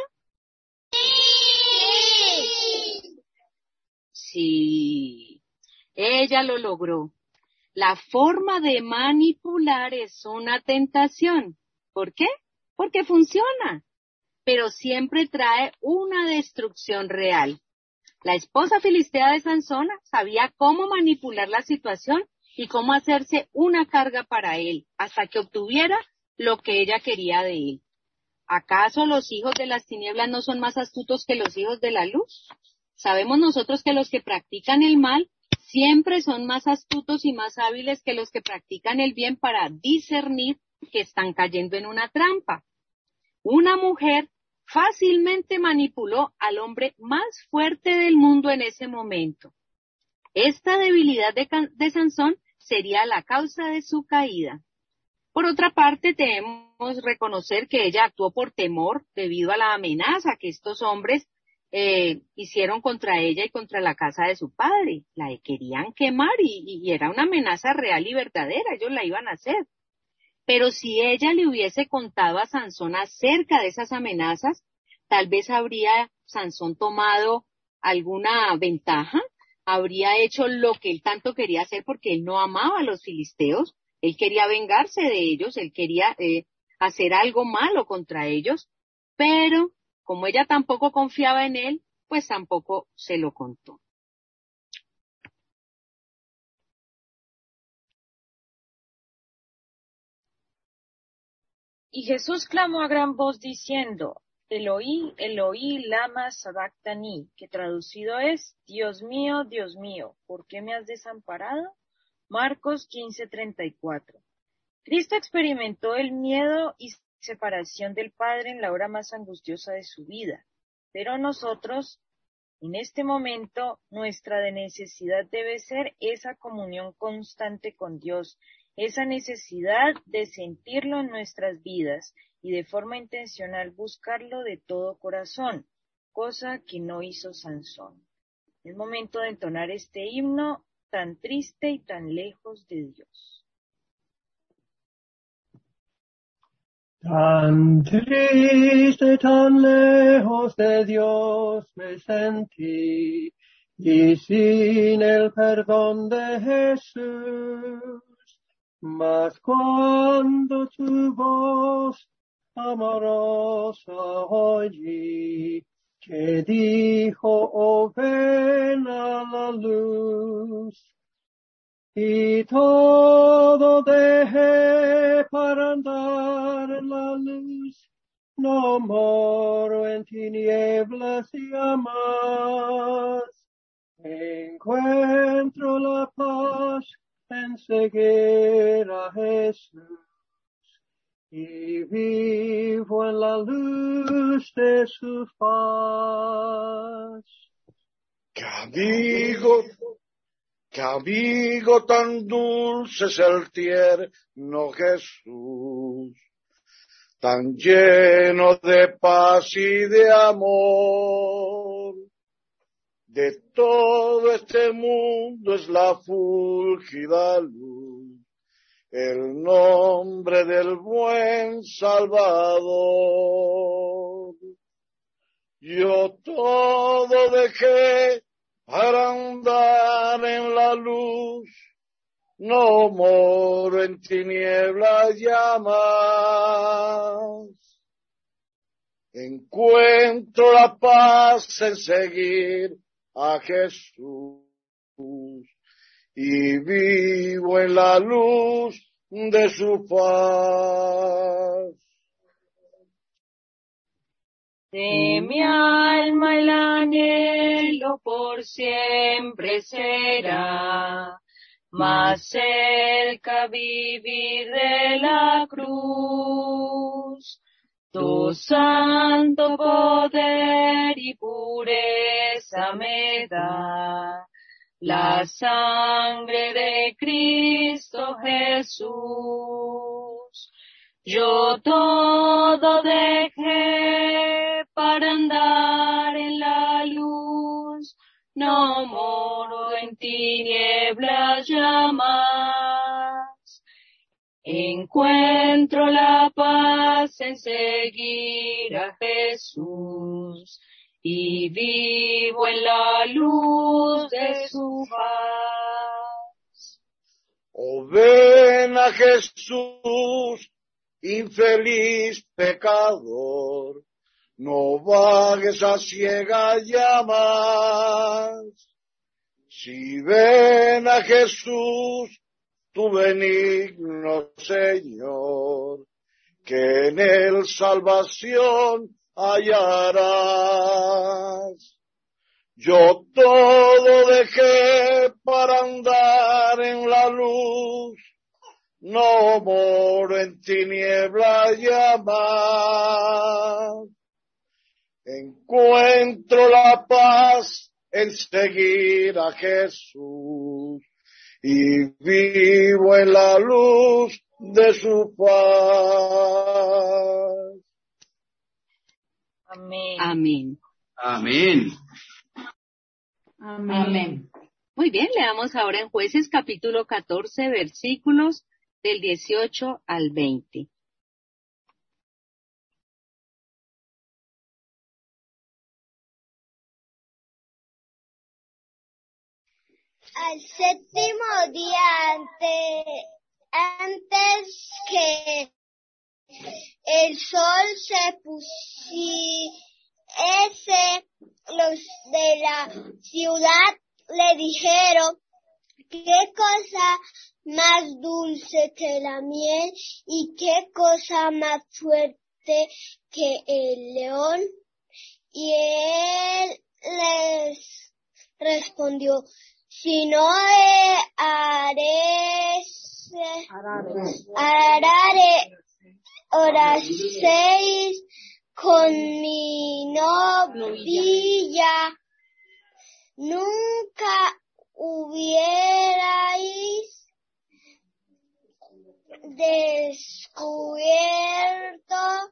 A: Sí, ella lo logró. La forma de manipular es una tentación. ¿Por qué? Porque funciona, pero siempre trae una destrucción real. La esposa filistea de Sansón sabía cómo manipular la situación y cómo hacerse una carga para él, hasta que obtuviera lo que ella quería de él. ¿Acaso los hijos de las tinieblas no son más astutos que los hijos de la luz? Sabemos nosotros que los que practican el mal siempre son más astutos y más hábiles que los que practican el bien para discernir que están cayendo en una trampa. Una mujer fácilmente manipuló al hombre más fuerte del mundo en ese momento. Esta debilidad de Sansón sería la causa de su caída. Por otra parte, debemos reconocer que ella actuó por temor debido a la amenaza que estos hombres hicieron contra ella y contra la casa de su padre. La querían quemar y era una amenaza real y verdadera, ellos la iban a hacer. Pero si ella le hubiese contado a Sansón acerca de esas amenazas, tal vez habría Sansón tomado alguna ventaja, habría hecho lo que él tanto quería hacer porque él no amaba a los filisteos, él quería vengarse de ellos, él quería hacer algo malo contra ellos, pero como ella tampoco confiaba en él, pues tampoco se lo contó.
E: Y Jesús clamó a gran voz diciendo, Eloí, Eloí, lama sabactani, que traducido es, Dios mío, ¿por qué me has desamparado? Marcos 15:34. Cristo experimentó el miedo y separación del Padre en la hora más angustiosa de su vida, pero nosotros, en este momento, nuestra necesidad debe ser esa comunión constante con Dios, esa necesidad de sentirlo en nuestras vidas y de forma intencional buscarlo de todo corazón, cosa que no hizo Sansón. Es momento de entonar este himno tan triste y tan lejos de Dios.
D: Tan triste, tan lejos de Dios me sentí, y sin el perdón de Jesús. Mas cuando tu voz amorosa oí, que dijo, oh, ven a la luz, y todo dejé para andar en la luz, no moro en tinieblas ya más. Encuentro la paz en seguir a Jesús, y vivo en la luz de su faz.
K: Qué amigo tan dulce es el tierno Jesús, tan lleno de paz y de amor. De todo este mundo es la fúlgida luz, el nombre del buen Salvador. Yo todo dejé para andar en la luz, no moro en tinieblas ya más. Encuentro la paz en seguir a Jesús, y vivo en la luz de su paz.
E: De mi alma el anhelo por siempre será, más cerca vivir de la cruz. Tu santo poder y pureza me da la sangre de Cristo Jesús. Yo todo dejé para andar en la luz, no moro en tinieblas ya más. Encuentro la paz en seguir a Jesús y vivo en la luz de su paz.
K: Oh, ven a Jesús, infeliz pecador, no vagues a ciegas ya más. Si ven a Jesús, tu benigno Señor, que en él salvación hallarás. Yo todo dejé para andar en la luz, no moro en tinieblas ya más. Encuentro la paz en seguir a Jesús y vivo en la luz de su paz.
E: Amén.
A: Amén.
C: Amén.
B: Amén.
A: Muy bien, leamos ahora en Jueces capítulo 14, versículos del 18 al 20.
H: Al séptimo día antes que el sol se pusiese, los de la ciudad le dijeron: ¿qué cosa más dulce que la miel y qué cosa más fuerte que el león? Y él les respondió: si no oraseis con mi novilla, nunca hubierais descubierto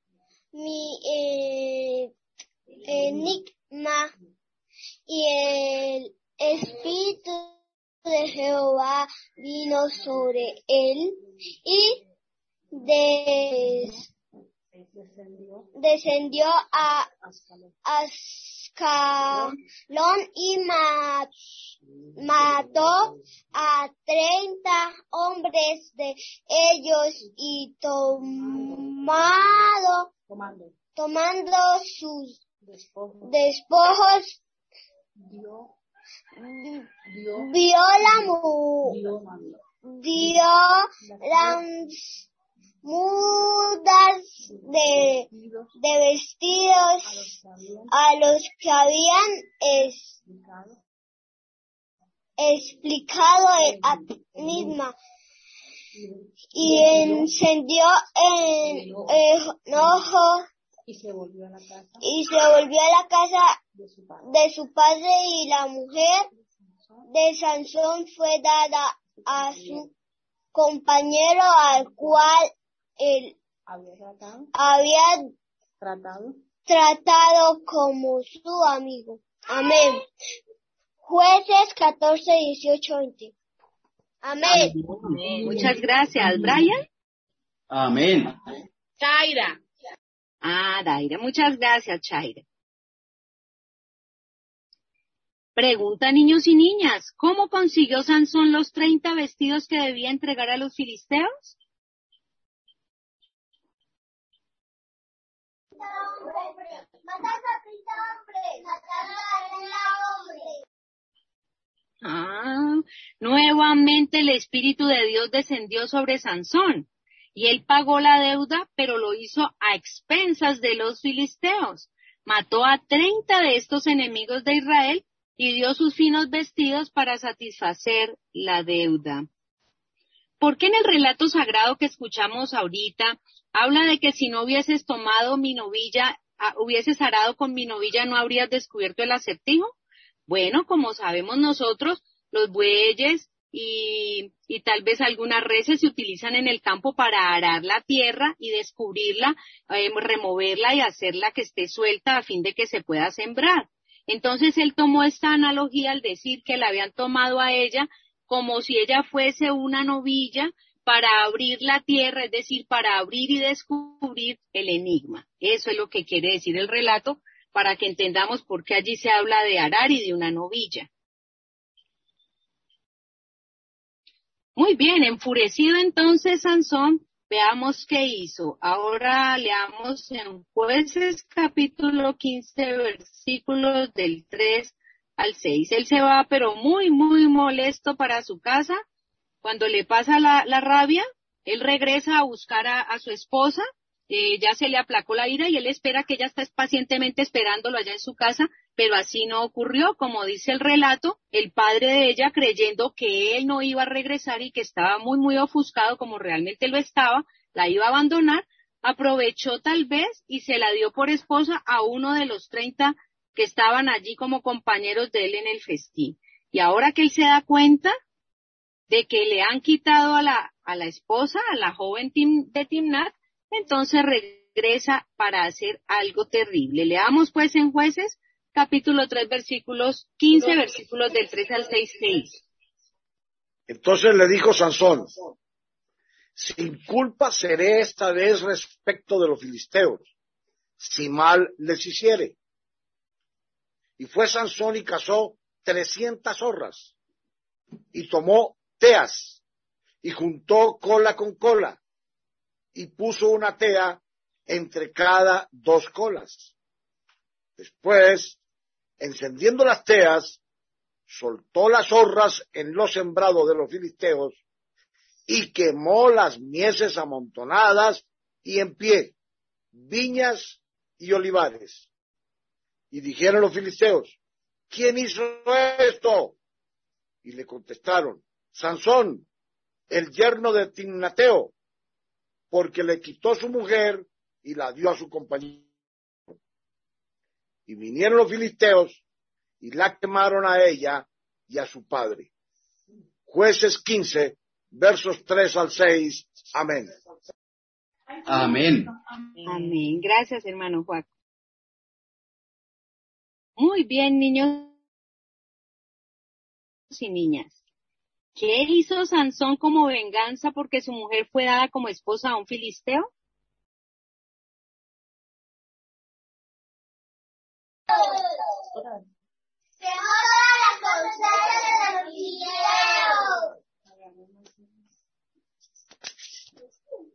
H: mi enigma. Y el Espíritu de Jehová vino sobre él y descendió a Ascalón y mató a 30 hombres de ellos, y tomando sus despojos, dio las mudas de vestidos a los que habían explicado el enigma, y encendió en enojo y se volvió a la casa de su padre, y la mujer de Sansón fue dada a su compañero, al cual él había tratado como su amigo. Amén. Jueces 14, 18, 20. Amén.
A: Amén. Muchas gracias. ¿Brian?
C: Amén.
G: Zaira.
A: Daira. Muchas gracias, Chaira. Pregunta, niños y niñas, ¿cómo consiguió Sansón los 30 vestidos que debía entregar a los filisteos? Nuevamente el Espíritu de Dios descendió sobre Sansón, y él pagó la deuda, pero lo hizo a expensas de los filisteos. Mató a 30 de estos enemigos de Israel y dio sus finos vestidos para satisfacer la deuda. ¿Por qué en el relato sagrado que escuchamos ahorita habla de que si no hubieses tomado mi novilla, hubieses arado con mi novilla, no habrías descubierto el acertijo? Bueno, como sabemos nosotros, los bueyes y tal vez algunas reses se utilizan en el campo para arar la tierra y descubrirla, removerla y hacerla que esté suelta a fin de que se pueda sembrar. Entonces él tomó esta analogía al decir que la habían tomado a ella como si ella fuese una novilla para abrir la tierra, es decir, para abrir y descubrir el enigma. Eso es lo que quiere decir el relato, para que entendamos por qué allí se habla de arar y de una novilla. Muy bien, enfurecido entonces Sansón, veamos qué hizo. Ahora leamos en Jueces capítulo 15, versículos del 3 al 6. Él se va, pero muy, muy molesto para su casa. Cuando le pasa la rabia, él regresa a buscar a su esposa, ya se le aplacó la ira y él espera que ella está pacientemente esperándolo allá en su casa, pero así no ocurrió. Como dice el relato, el padre de ella, creyendo que él no iba a regresar y que estaba muy, muy ofuscado como realmente lo estaba, la iba a abandonar, aprovechó tal vez y se la dio por esposa a uno de los 30 que estaban allí como compañeros de él en el festín. Y ahora que él se da cuenta de que le han quitado a la esposa, a la joven de Timnat, entonces regresa para hacer algo terrible. Leamos pues en Jueces, capítulo 3, versículos 15, versículos del 3 al 6.
K: Entonces le dijo Sansón: sin culpa seré esta vez respecto de los filisteos, si mal les hiciere. Y fue Sansón y cazó 300 zorras, y tomó teas, y juntó cola con cola, y puso una tea entre cada 2 colas. Después, encendiendo las teas, soltó las zorras en los sembrados de los filisteos, y quemó las mieses amontonadas y en pie, viñas y olivares. Y dijeron los filisteos: ¿quién hizo esto? Y le contestaron: Sansón, el yerno de Timnateo, porque le quitó su mujer y la dio a su compañero. Y vinieron los filisteos y la quemaron a ella y a su padre. Jueces 15, versos 3 al 6. Amén.
C: Amén.
A: Amén. Gracias, hermano Juan. Muy bien, niños y niñas. ¿Qué hizo Sansón como venganza porque su mujer fue dada como esposa a un filisteo?
H: Quemó todas las cosechas de los filisteos.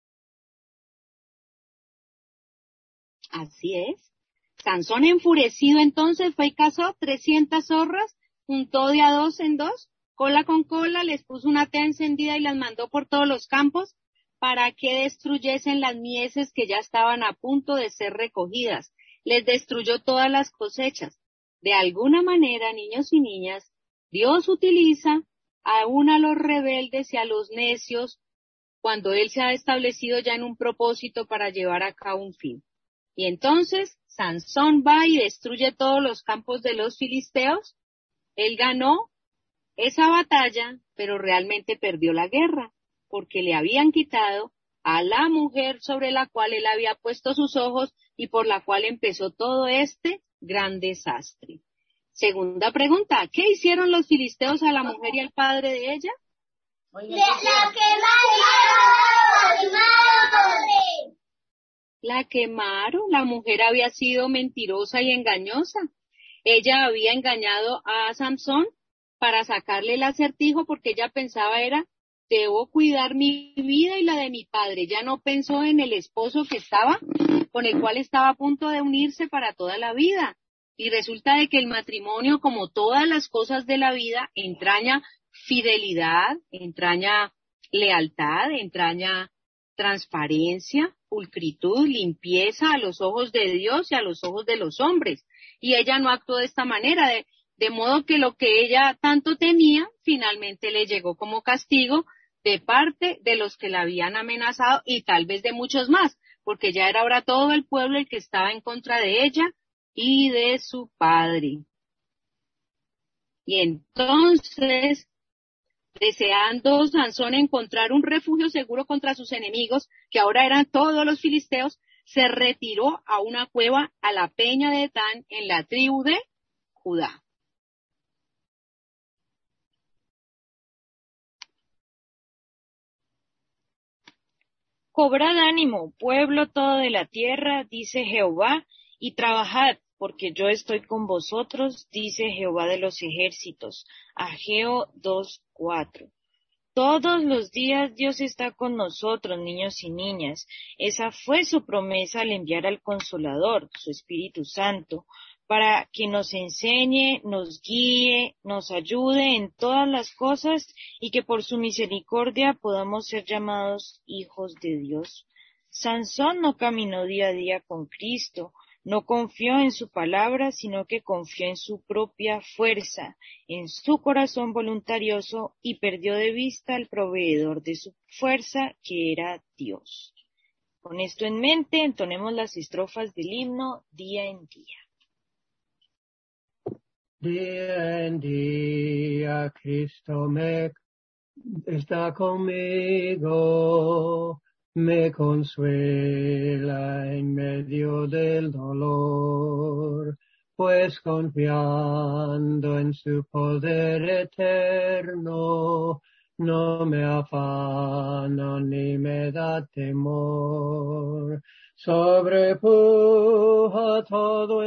A: Así es. Sansón, enfurecido entonces, fue y cazó 300 zorras, juntó de a 2 en 2, cola con cola, les puso una tea encendida y las mandó por todos los campos para que destruyesen las mieses que ya estaban a punto de ser recogidas. Les destruyó todas las cosechas. De alguna manera, niños y niñas, Dios utiliza aún a los rebeldes y a los necios cuando Él se ha establecido ya en un propósito para llevar a cabo un fin. Y entonces Sansón va y destruye todos los campos de los filisteos. Él ganó esa batalla, pero realmente perdió la guerra, porque le habían quitado a la mujer sobre la cual él había puesto sus ojos y por la cual empezó todo este gran desastre. Segunda pregunta: ¿qué hicieron los filisteos a la mujer y al padre de ella? La quemaron. La mujer había sido mentirosa y engañosa. Ella había engañado a Sansón para sacarle el acertijo porque ella pensaba debo cuidar mi vida y la de mi padre. Ya no pensó en el esposo con el cual estaba a punto de unirse para toda la vida. Y resulta de que el matrimonio, como todas las cosas de la vida, entraña fidelidad, entraña lealtad, entraña transparencia, pulcritud, limpieza a los ojos de Dios y a los ojos de los hombres. Y ella no actuó de esta manera, de modo que lo que ella tanto temía finalmente le llegó como castigo de parte de los que la habían amenazado y tal vez de muchos más, porque ya era ahora todo el pueblo el que estaba en contra de ella y de su padre. Y entonces, deseando Sansón encontrar un refugio seguro contra sus enemigos, que ahora eran todos los filisteos, se retiró a una cueva a la peña de Etán en la tribu de Judá.
E: Cobrad ánimo, pueblo todo de la tierra, dice Jehová, y trabajad, porque yo estoy con vosotros, dice Jehová de los ejércitos. Ageo 2:4. Todos los días Dios está con nosotros, niños y niñas. Esa fue su promesa al enviar al Consolador, su Espíritu Santo, para que nos enseñe, nos guíe, nos ayude en todas las cosas y que por su misericordia podamos ser llamados hijos de Dios. Sansón no caminó día a día con Cristo, no confió en su palabra, sino que confió en su propia fuerza, en su corazón voluntarioso y perdió de vista al proveedor de su fuerza, que era Dios. Con esto en mente, entonemos las estrofas del himno día en día.
D: Día en día Cristo está conmigo, me consuela en medio del dolor, pues confiando en su poder eterno, no me afano ni me da temor. Sobrepuja todo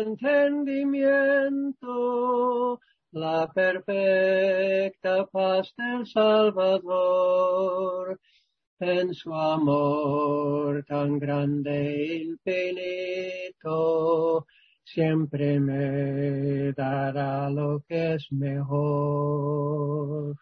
D: entendimiento la perfecta paz del Salvador. En su amor tan grande e infinito, siempre me dará lo que es mejor.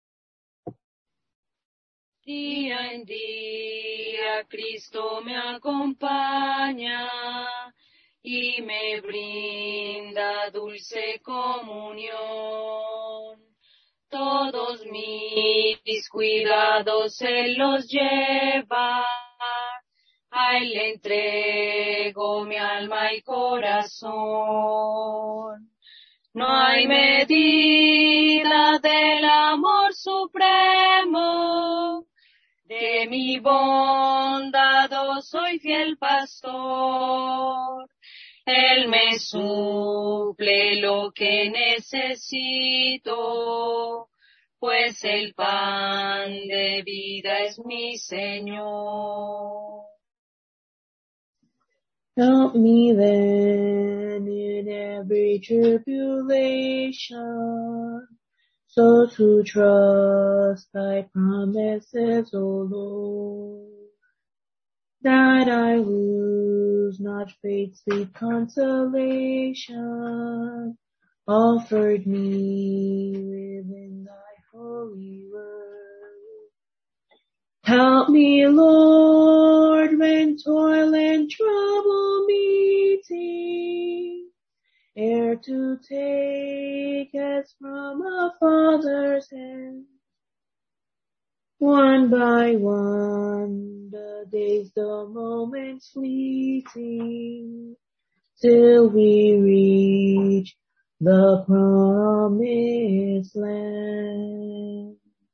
E: Día en día Cristo me acompaña y me brinda dulce comunión. Todos mis cuidados Él los lleva, a Él le entrego mi alma y corazón. No hay medida del amor supremo, de mi bondadoso y fiel pastor. Él me suple lo que necesito, pues el pan de vida es mi Señor.
L: Help me then in every tribulation, so to trust thy promises, O Lord, that I lose not faith's sweet consolation, offered me within thy holy word. Help me, Lord, when toil and trouble meeting, ere to take as from a father's hand, one by one, the days, the moments fleeting, till we reach the promised land.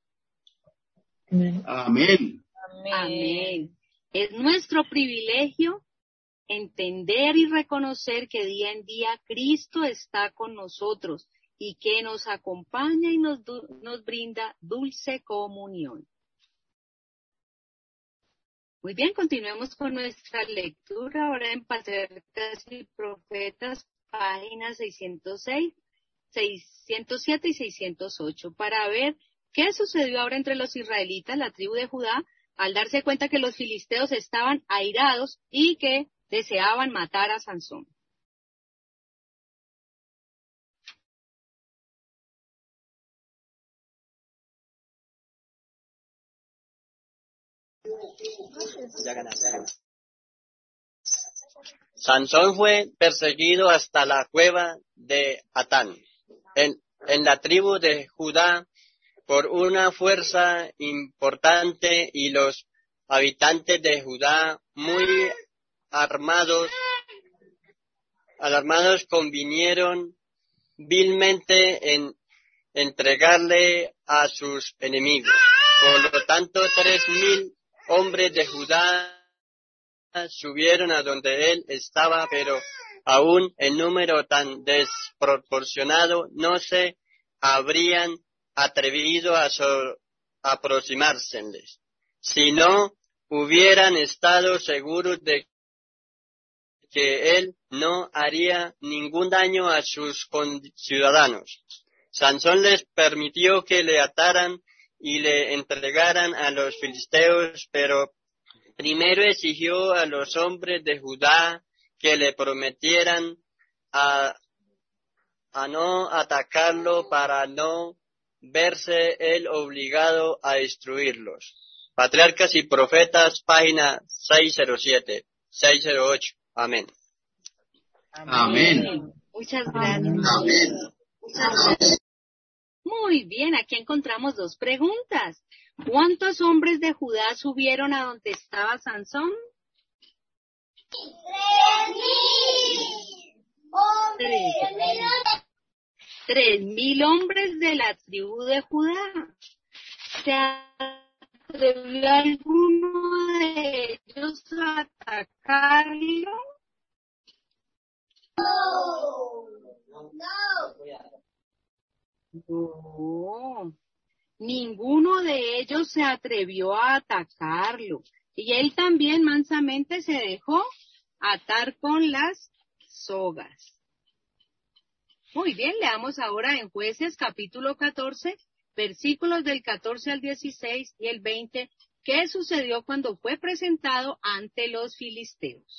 L: Amen.
C: Amén.
A: Amén. Es nuestro privilegio entender y reconocer que día en día Cristo está con nosotros y que nos acompaña y nos brinda dulce comunión. Muy bien, continuemos con nuestra lectura ahora en Patriarcas y Profetas, páginas 606, 607 y 608, para ver qué sucedió ahora entre los israelitas, la tribu de Judá, al darse cuenta que los filisteos estaban airados y que deseaban matar a Sansón.
M: Sansón fue perseguido hasta la cueva de Atán, en la tribu de Judá, por una fuerza importante, y los habitantes de Judá, muy alarmados, convinieron vilmente en entregarle a sus enemigos. Por lo tanto, 3,000 hombres de Judá subieron a donde él estaba, pero aún en número tan desproporcionado no se habrían atrevido a aproximárseles, si no hubieran estado seguros de que él no haría ningún daño a sus conciudadanos. Sansón les permitió que le ataran y le entregaran a los filisteos, pero primero exigió a los hombres de Judá que le prometieran a no atacarlo para no verse él obligado a destruirlos. Patriarcas y Profetas, página 607, 608. Amén.
C: Amén.
A: Muchas gracias. Muy bien, aquí encontramos 2 preguntas. ¿Cuántos hombres de Judá subieron a donde estaba Sansón? 3,000 hombres de la tribu de Judá. ¿Se atrevió alguno de ellos a atacarlo? No. Ninguno de ellos se atrevió a atacarlo. Y él también mansamente se dejó atar con las sogas. Muy bien, leamos ahora en Jueces capítulo 14, versículos del 14 al 16 y el 20, ¿qué sucedió cuando fue presentado ante los filisteos?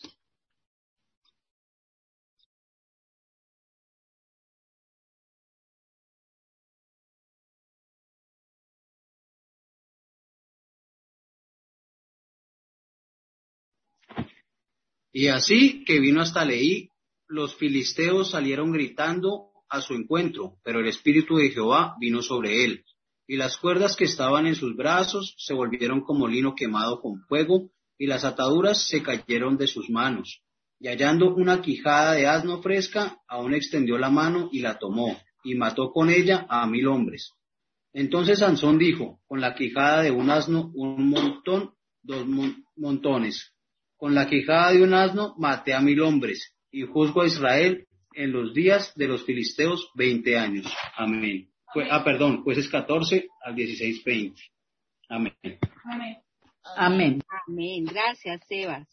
C: Y así que vino hasta Leí, los filisteos salieron gritando a su encuentro, pero el Espíritu de Jehová vino sobre él, y las cuerdas que estaban en sus brazos se volvieron como lino quemado con fuego, y las ataduras se cayeron de sus manos. Y hallando una quijada de asno fresca, aún extendió la mano y la tomó, y mató con ella a 1,000 hombres. Entonces Sansón dijo, con la quijada de un asno un montón, 2 montones. Con la quijada de un asno maté a 1,000 hombres, y juzgo a Israel en los días de los filisteos 20 años. Amén. Jueces 14 al 16, 20. Amén.
A: Amén. Amén. Gracias, Sebas.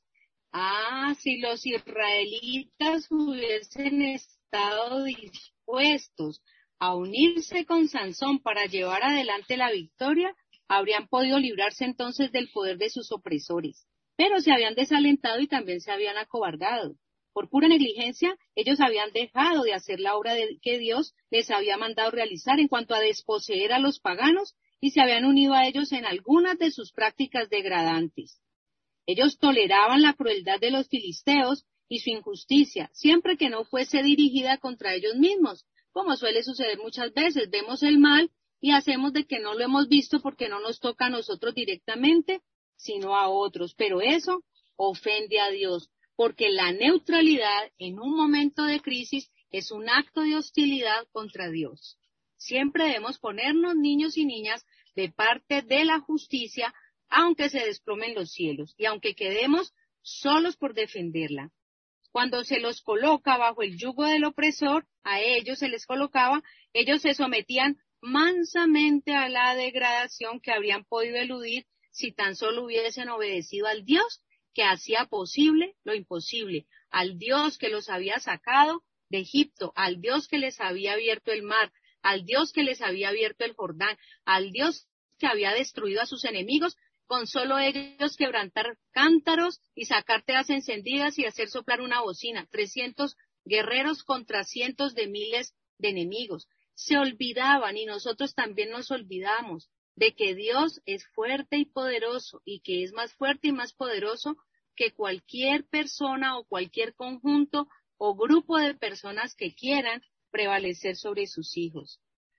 A: Si los israelitas hubiesen estado dispuestos a unirse con Sansón para llevar adelante la victoria, habrían podido librarse entonces del poder de sus opresores. Pero se habían desalentado y también se habían acobardado. Por pura negligencia, ellos habían dejado de hacer la obra que Dios les había mandado realizar en cuanto a desposeer a los paganos y se habían unido a ellos en algunas de sus prácticas degradantes. Ellos toleraban la crueldad de los filisteos y su injusticia, siempre que no fuese dirigida contra ellos mismos, como suele suceder muchas veces. Vemos el mal y hacemos de que no lo hemos visto porque no nos toca a nosotros directamente, sino a otros, pero eso ofende a Dios, porque la neutralidad en un momento de crisis es un acto de hostilidad contra Dios. Siempre debemos ponernos, niños y niñas, de parte de la justicia, aunque se desplomen los cielos y aunque quedemos solos por defenderla. Cuando se los coloca bajo el yugo del opresor, a ellos se les colocaba, ellos se sometían mansamente a la degradación que habrían podido eludir si tan solo hubiesen obedecido al Dios que hacía posible lo imposible, al Dios que los había sacado de Egipto, al Dios que les había abierto el mar, al Dios que les había abierto el Jordán, al Dios que había destruido a sus enemigos, con solo ellos quebrantar cántaros y sacar teas encendidas y hacer soplar una bocina, 300 guerreros contra cientos de miles de enemigos. Se olvidaban, y nosotros también nos olvidamos, de que Dios es fuerte y poderoso, y que es más fuerte y más poderoso que cualquier persona o cualquier conjunto o grupo de personas que quieran prevalecer sobre sus hijos.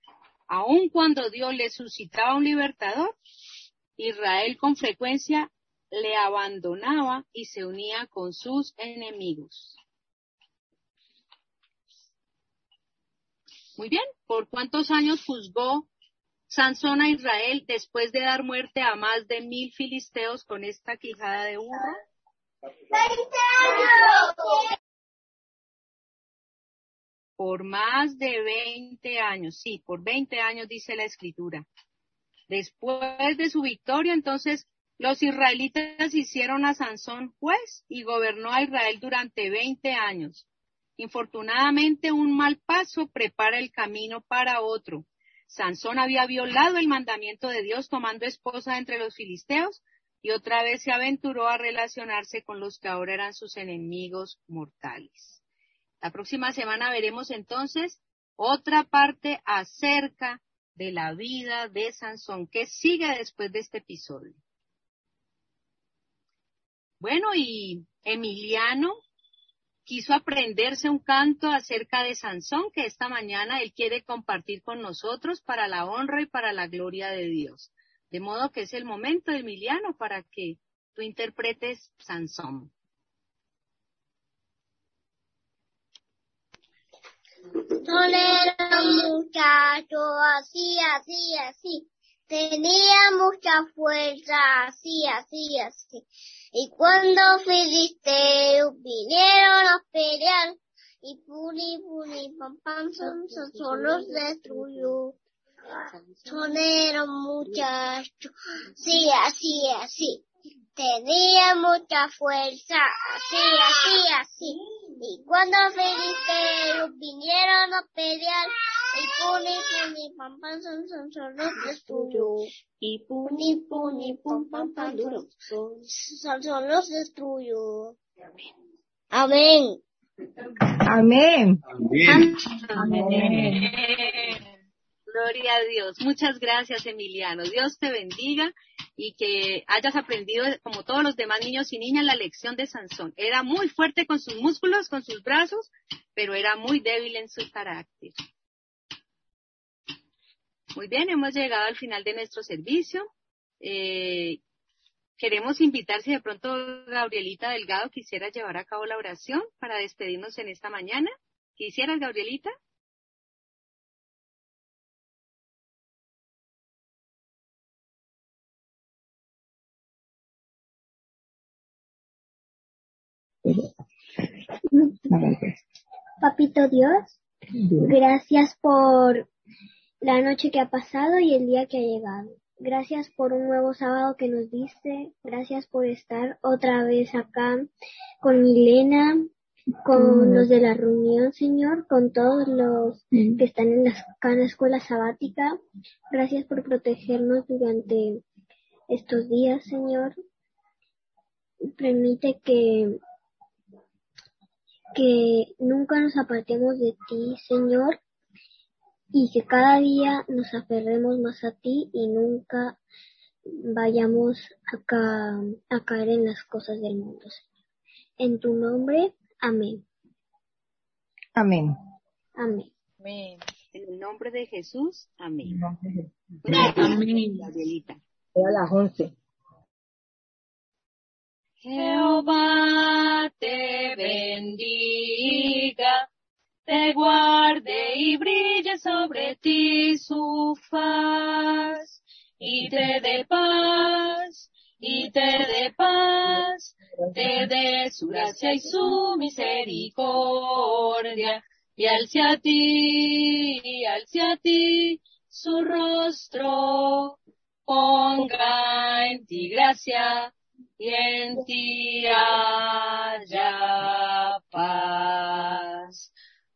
A: Aun cuando Dios les suscitaba un libertador, Israel con frecuencia le abandonaba y se unía con sus enemigos. Muy bien, ¿por cuántos años juzgó Sansón a Israel después de dar muerte a más de 1000 filisteos con esta quijada de burro?
H: 20 años.
A: Por más de 20 años, sí, por 20 años dice la Escritura. Después de su victoria, entonces, los israelitas hicieron a Sansón juez y gobernó a Israel durante 20 años. Infortunadamente, un mal paso prepara el camino para otro. Sansón había violado el mandamiento de Dios tomando esposa entre los filisteos y otra vez se aventuró a relacionarse con los que ahora eran sus enemigos mortales. La próxima semana veremos entonces otra parte acerca de la vida de Sansón, que sigue después de este episodio. Bueno, y Emiliano quiso aprenderse un canto acerca de Sansón que esta mañana él quiere compartir con nosotros para la honra y para la gloria de Dios. De modo que es el momento, Emiliano, para que tú interpretes Sansón.
H: Sansón era un muchacho así, así, así. Tenía mucha fuerza, así, así, así. Y cuando filisteos vinieron a pelear, y puni, pam, pam, Sansón los destruyó. Sansón era un muchacho, así, así, así. Tenía mucha fuerza, así, así, así. Y cuando filisteos vinieron a pelear, y puni, pam, pam, Sansón los destruyó.
J: Y puni, pum, pam, pam, duro.
H: Sansón los destruyó. Amén.
L: Amén.
C: Amén.
A: Amén. Gloria a Dios. Muchas gracias, Emiliano. Dios te bendiga y que hayas aprendido, como todos los demás niños y niñas, la lección de Sansón. Era muy fuerte con sus músculos, con sus brazos, pero era muy débil en su carácter. Muy bien, hemos llegado al final de nuestro servicio. Queremos invitar si de pronto Gabrielita Delgado quisiera llevar a cabo la oración para despedirnos en esta mañana. ¿Quisieras, Gabrielita?
H: Papito Dios, gracias por la noche que ha pasado y el día que ha llegado. Gracias por un nuevo sábado que nos diste. Gracias por estar otra vez acá con Milena, con los de la reunión, Señor, con todos los que están acá en la escuela sabática. Gracias por protegernos durante estos días, Señor. Permite que nunca nos apartemos de ti, Señor, y que cada día nos aferremos más a ti y nunca vayamos a caer en las cosas del mundo, Señor. En tu nombre, amén.
L: Amén.
H: Amén.
E: Amén.
A: En el nombre de Jesús, amén.
B: Amén.
A: Gabrielita.
L: A las 11.
E: Jehová te bendiga, te guarde y brille sobre ti su faz, y te dé paz, te dé su gracia y su misericordia, y alce a ti su rostro, ponga en ti gracia, y en ti haya paz.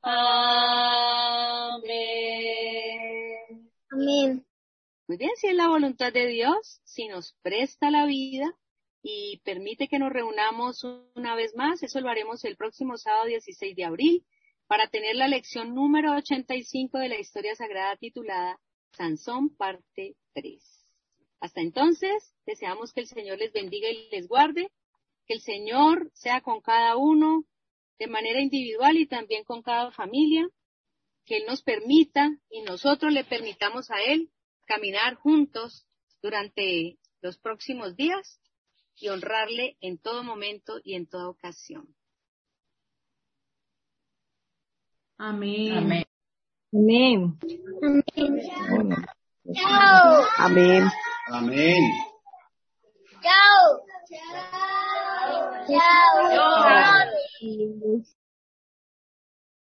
E: Amén.
H: Amén.
A: Muy bien, si es la voluntad de Dios, si nos presta la vida y permite que nos reunamos una vez más, eso lo haremos el próximo sábado 16 de abril, para tener la lección número 85 de la historia sagrada titulada Sansón, parte 3. Hasta entonces, deseamos que el Señor les bendiga y les guarde, que el Señor sea con cada uno de manera individual y también con cada familia, que Él nos permita y nosotros le permitamos a Él caminar juntos durante los próximos días y honrarle en todo momento y en toda ocasión.
B: Amén.
E: Amén.
F: Chao.
I: Amén.
C: Amén.
F: Chao. Chao. Chao.